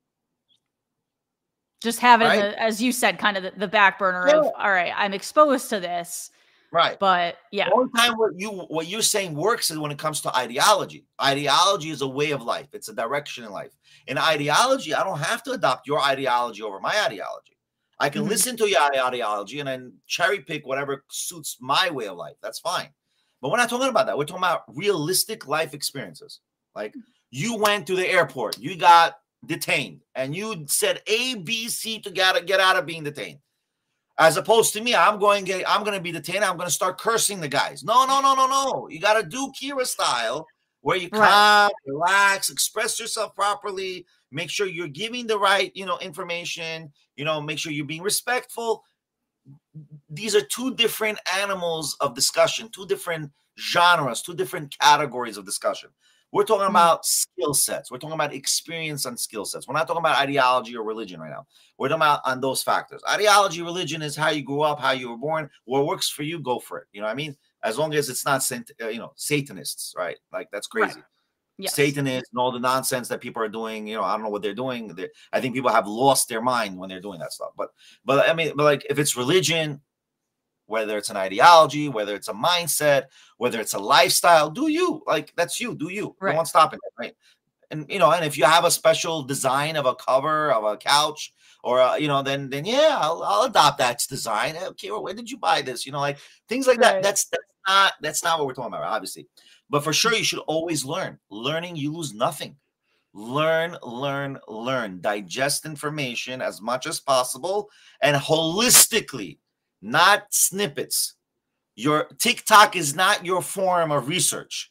Just have it, right? in the, as you said, kind of the, the back burner Yeah. of, all right, I'm exposed to this. Right. But yeah. The only time what you what you're saying works is when it comes to ideology. Ideology is a way of life. It's a direction in life. In ideology, I don't have to adopt your ideology over my ideology. I can Mhm. listen to your ideology and then cherry pick whatever suits my way of life. That's fine. But we're not talking about that. We're talking about realistic life experiences. Like you went to the airport, you got detained, and you said A, B, C to get, get out of being detained. As opposed to me, I'm going to I'm going to be detained. I'm going to start cursing the guys. No, no, no, no, no. You got to do Kira style, where you Right. calm, relax, express yourself properly. Make sure you're giving the right, you know, information. You know, make sure you're being respectful. These are two different animals of discussion, two different genres, two different categories of discussion. We're talking Mhm. about skill sets. We're talking about experience and skill sets. We're not talking about ideology or religion right now. We're talking about on those factors. Ideology, religion is how you grew up, how you were born. What works for you, go for it. You know what I mean? As long as it's not, you know, Satanists, right? Like that's crazy. Right. Yes. Satanists and all the nonsense that people are doing. You know, I don't know what they're doing. They're, I think people have lost their mind when they're doing that stuff. But, but I mean, but like if it's religion, whether it's an ideology, whether it's a mindset, whether it's a lifestyle, do you like that's you, do you? Right. No one's stopping it, right? And you know, and if you have a special design of a cover of a couch, or uh, you know, then then yeah, I'll, I'll adopt that design. Okay, well, where did you buy this? You know, like things like that. Right. That's that's not that's not what we're talking about, obviously. But for sure, you should always learn. Learning, you lose nothing. Learn, learn, learn. Digest information as much as possible and holistically. Not snippets. Your TikTok is not your form of research.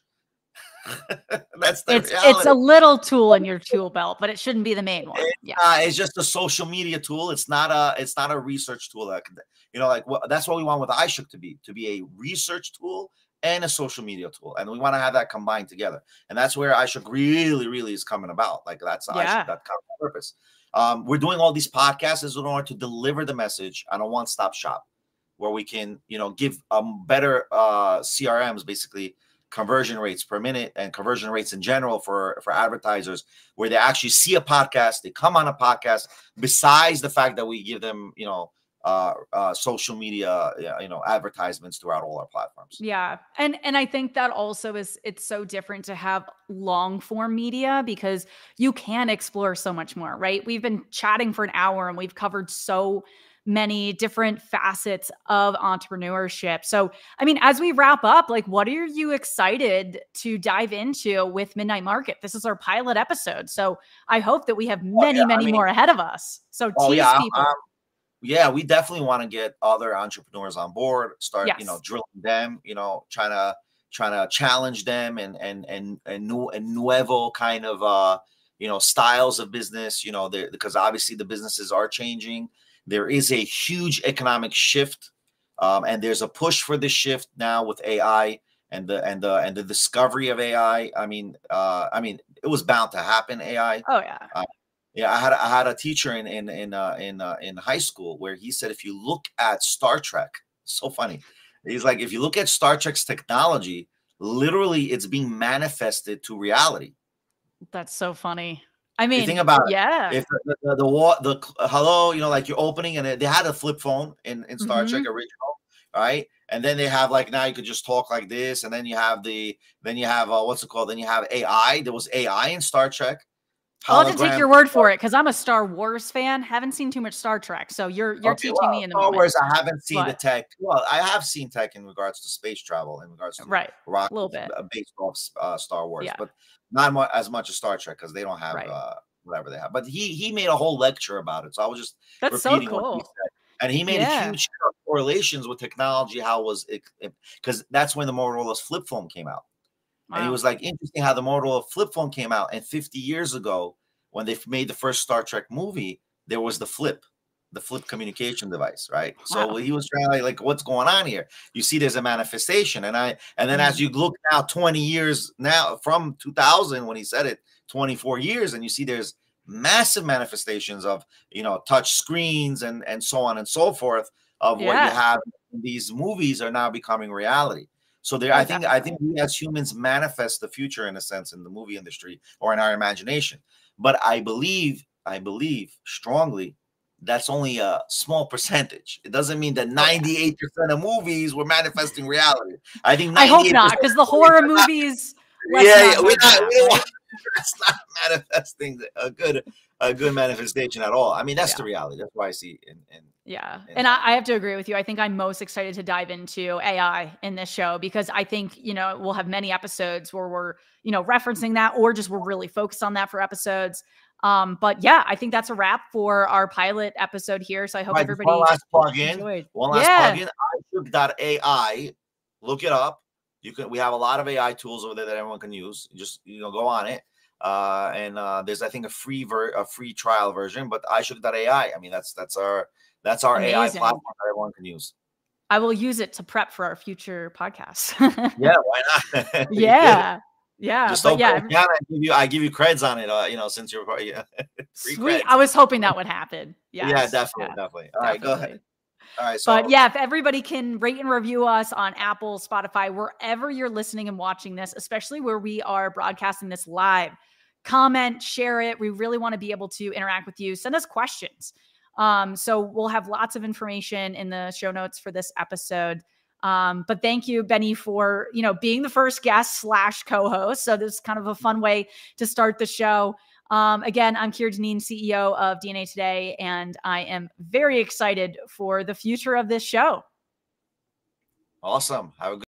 That's the it's reality. it's a little tool in your tool belt, but it shouldn't be the main one. It, Yeah, uh, it's just a social media tool. It's not a it's not a research tool. That can, you know, like what that's what we want with iShook to be to be a research tool and a social media tool, and we want to have that combined together. And that's where iShook really, really is coming about. Like that's Yeah. iShook dot com purpose. Um, we're doing all these podcasts in order to deliver the message on a one-stop shop, where we can, you know, give um better uh C R Ms, basically conversion rates per minute and conversion rates in general for for advertisers, where they actually see a podcast, they come on a podcast. Besides the fact that we give them, you know, uh, uh social media, you know, advertisements throughout all our platforms. Yeah. And and I think that also is it's so different to have long form media because you can explore so much more, right? We've been chatting for an hour and we've covered so many different facets of entrepreneurship. So, I mean, as we wrap up, like what are you excited to dive into with Midnight Market? This is our pilot episode. So, I hope that we have many, oh, yeah, many I mean, more ahead of us. So, oh, tease yeah, people. Um, yeah, we definitely want to get other entrepreneurs on board, start, Yes. you know, drilling them, you know, trying to trying to challenge them and and and and new and nuevo kind of uh, you know, styles of business, you know, because obviously the businesses are changing. There is a huge economic shift, um, and there's a push for this shift now with A I and the and the and the discovery of A I. I mean, uh, I mean, it was bound to happen. A I. Oh yeah. Uh, yeah, I had I had a teacher in in in uh, in uh, in high school where he said if you look at Star Trek, so funny. He's like, if you look at Star Trek's technology, literally, it's being manifested to reality. That's so funny. I mean, you think about yeah. it, if the the, the, the, the uh, hello, you know, like you're opening and they had a flip phone in, in Star Mhm. Trek original, right? And then they have like now you could just talk like this, and then you have the then you have uh, what's it called? Then you have A I. There was A I in Star Trek. I'll have to take Hologram- your word for it because I'm a Star Wars fan. Haven't seen too much Star Trek, so you're you're Okay, teaching well, me in the Star moment. Wars, I haven't seen the But- tech. Well, I have seen tech in regards to space travel, in regards to Right, rockets, a little bit. uh, based off uh, Star Wars, Yeah. but not mu- as much as Star Trek because they don't have Right. uh, whatever they have. But he he made a whole lecture about it, so I was just That's so repeating what he cool. said. And he made Yeah. a huge correlations with technology. How was it? Because that's when the Motorola's flip phone came out. And he Wow. was like, interesting how the Motorola flip phone came out. And fifty years ago, when they made the first Star Trek movie, there was the flip, the flip communication device, right? Wow. So he was trying to like, like, what's going on here? You see, there's a manifestation, and I, and then mm-hmm. as you look now, twenty years now from two thousand when he said it, twenty-four years, and you see there's massive manifestations of, you know, touch screens and and so on and so forth of yeah. what you have. These movies are now becoming reality. So there, oh, I think, definitely. I think we as humans manifest the future in a sense in the movie industry or in our imagination. But I believe, I believe strongly that's only a small percentage. It doesn't mean that ninety-eight percent of movies were manifesting reality. I think I hope not, because the horror movies. Yeah, yeah, we're not, we don't want, that's not manifesting a good a good manifestation at all. I mean, that's yeah. the reality. That's why I see in, in yeah. In, and I, I have to agree with you. I think I'm most excited to dive into A I in this show because I think, you know, we'll have many episodes where we're, you know, referencing that or just we're really focused on that for episodes. Um, but yeah, I think that's a wrap for our pilot episode here. So I hope right, everybody one last plug in. Enjoyed. One last yeah. plug in. i shook dot A I. Look it up. You can we have a lot of A I tools over there that everyone can use. Just you know, go on it. Uh, and uh, there's I think a free ver a free trial version, but i shook dot A I. I mean, that's that's our that's our Amazing. A I platform that everyone can use. I will use it to prep for our future podcasts. Yeah, why not? yeah. Yeah, just but yeah, I give you I give you creds on it. Uh, you know, since you're yeah. Sweet. I was hoping that would happen. Yes. Yeah, definitely, yeah, definitely. All definitely. right, go ahead. All right, so but yeah, if everybody can rate and review us on Apple, Spotify, wherever you're listening and watching this, especially where we are broadcasting this live, comment, share it. We really want to be able to interact with you. Send us questions. Um, so we'll have lots of information in the show notes for this episode. Um, but thank you, Benny, for, you know, being the first guest slash co-host. So this is kind of a fun way to start the show. Um, again, I'm Keira Dineen, C E O of D N A Today, and I am very excited for the future of this show. Awesome. Have a good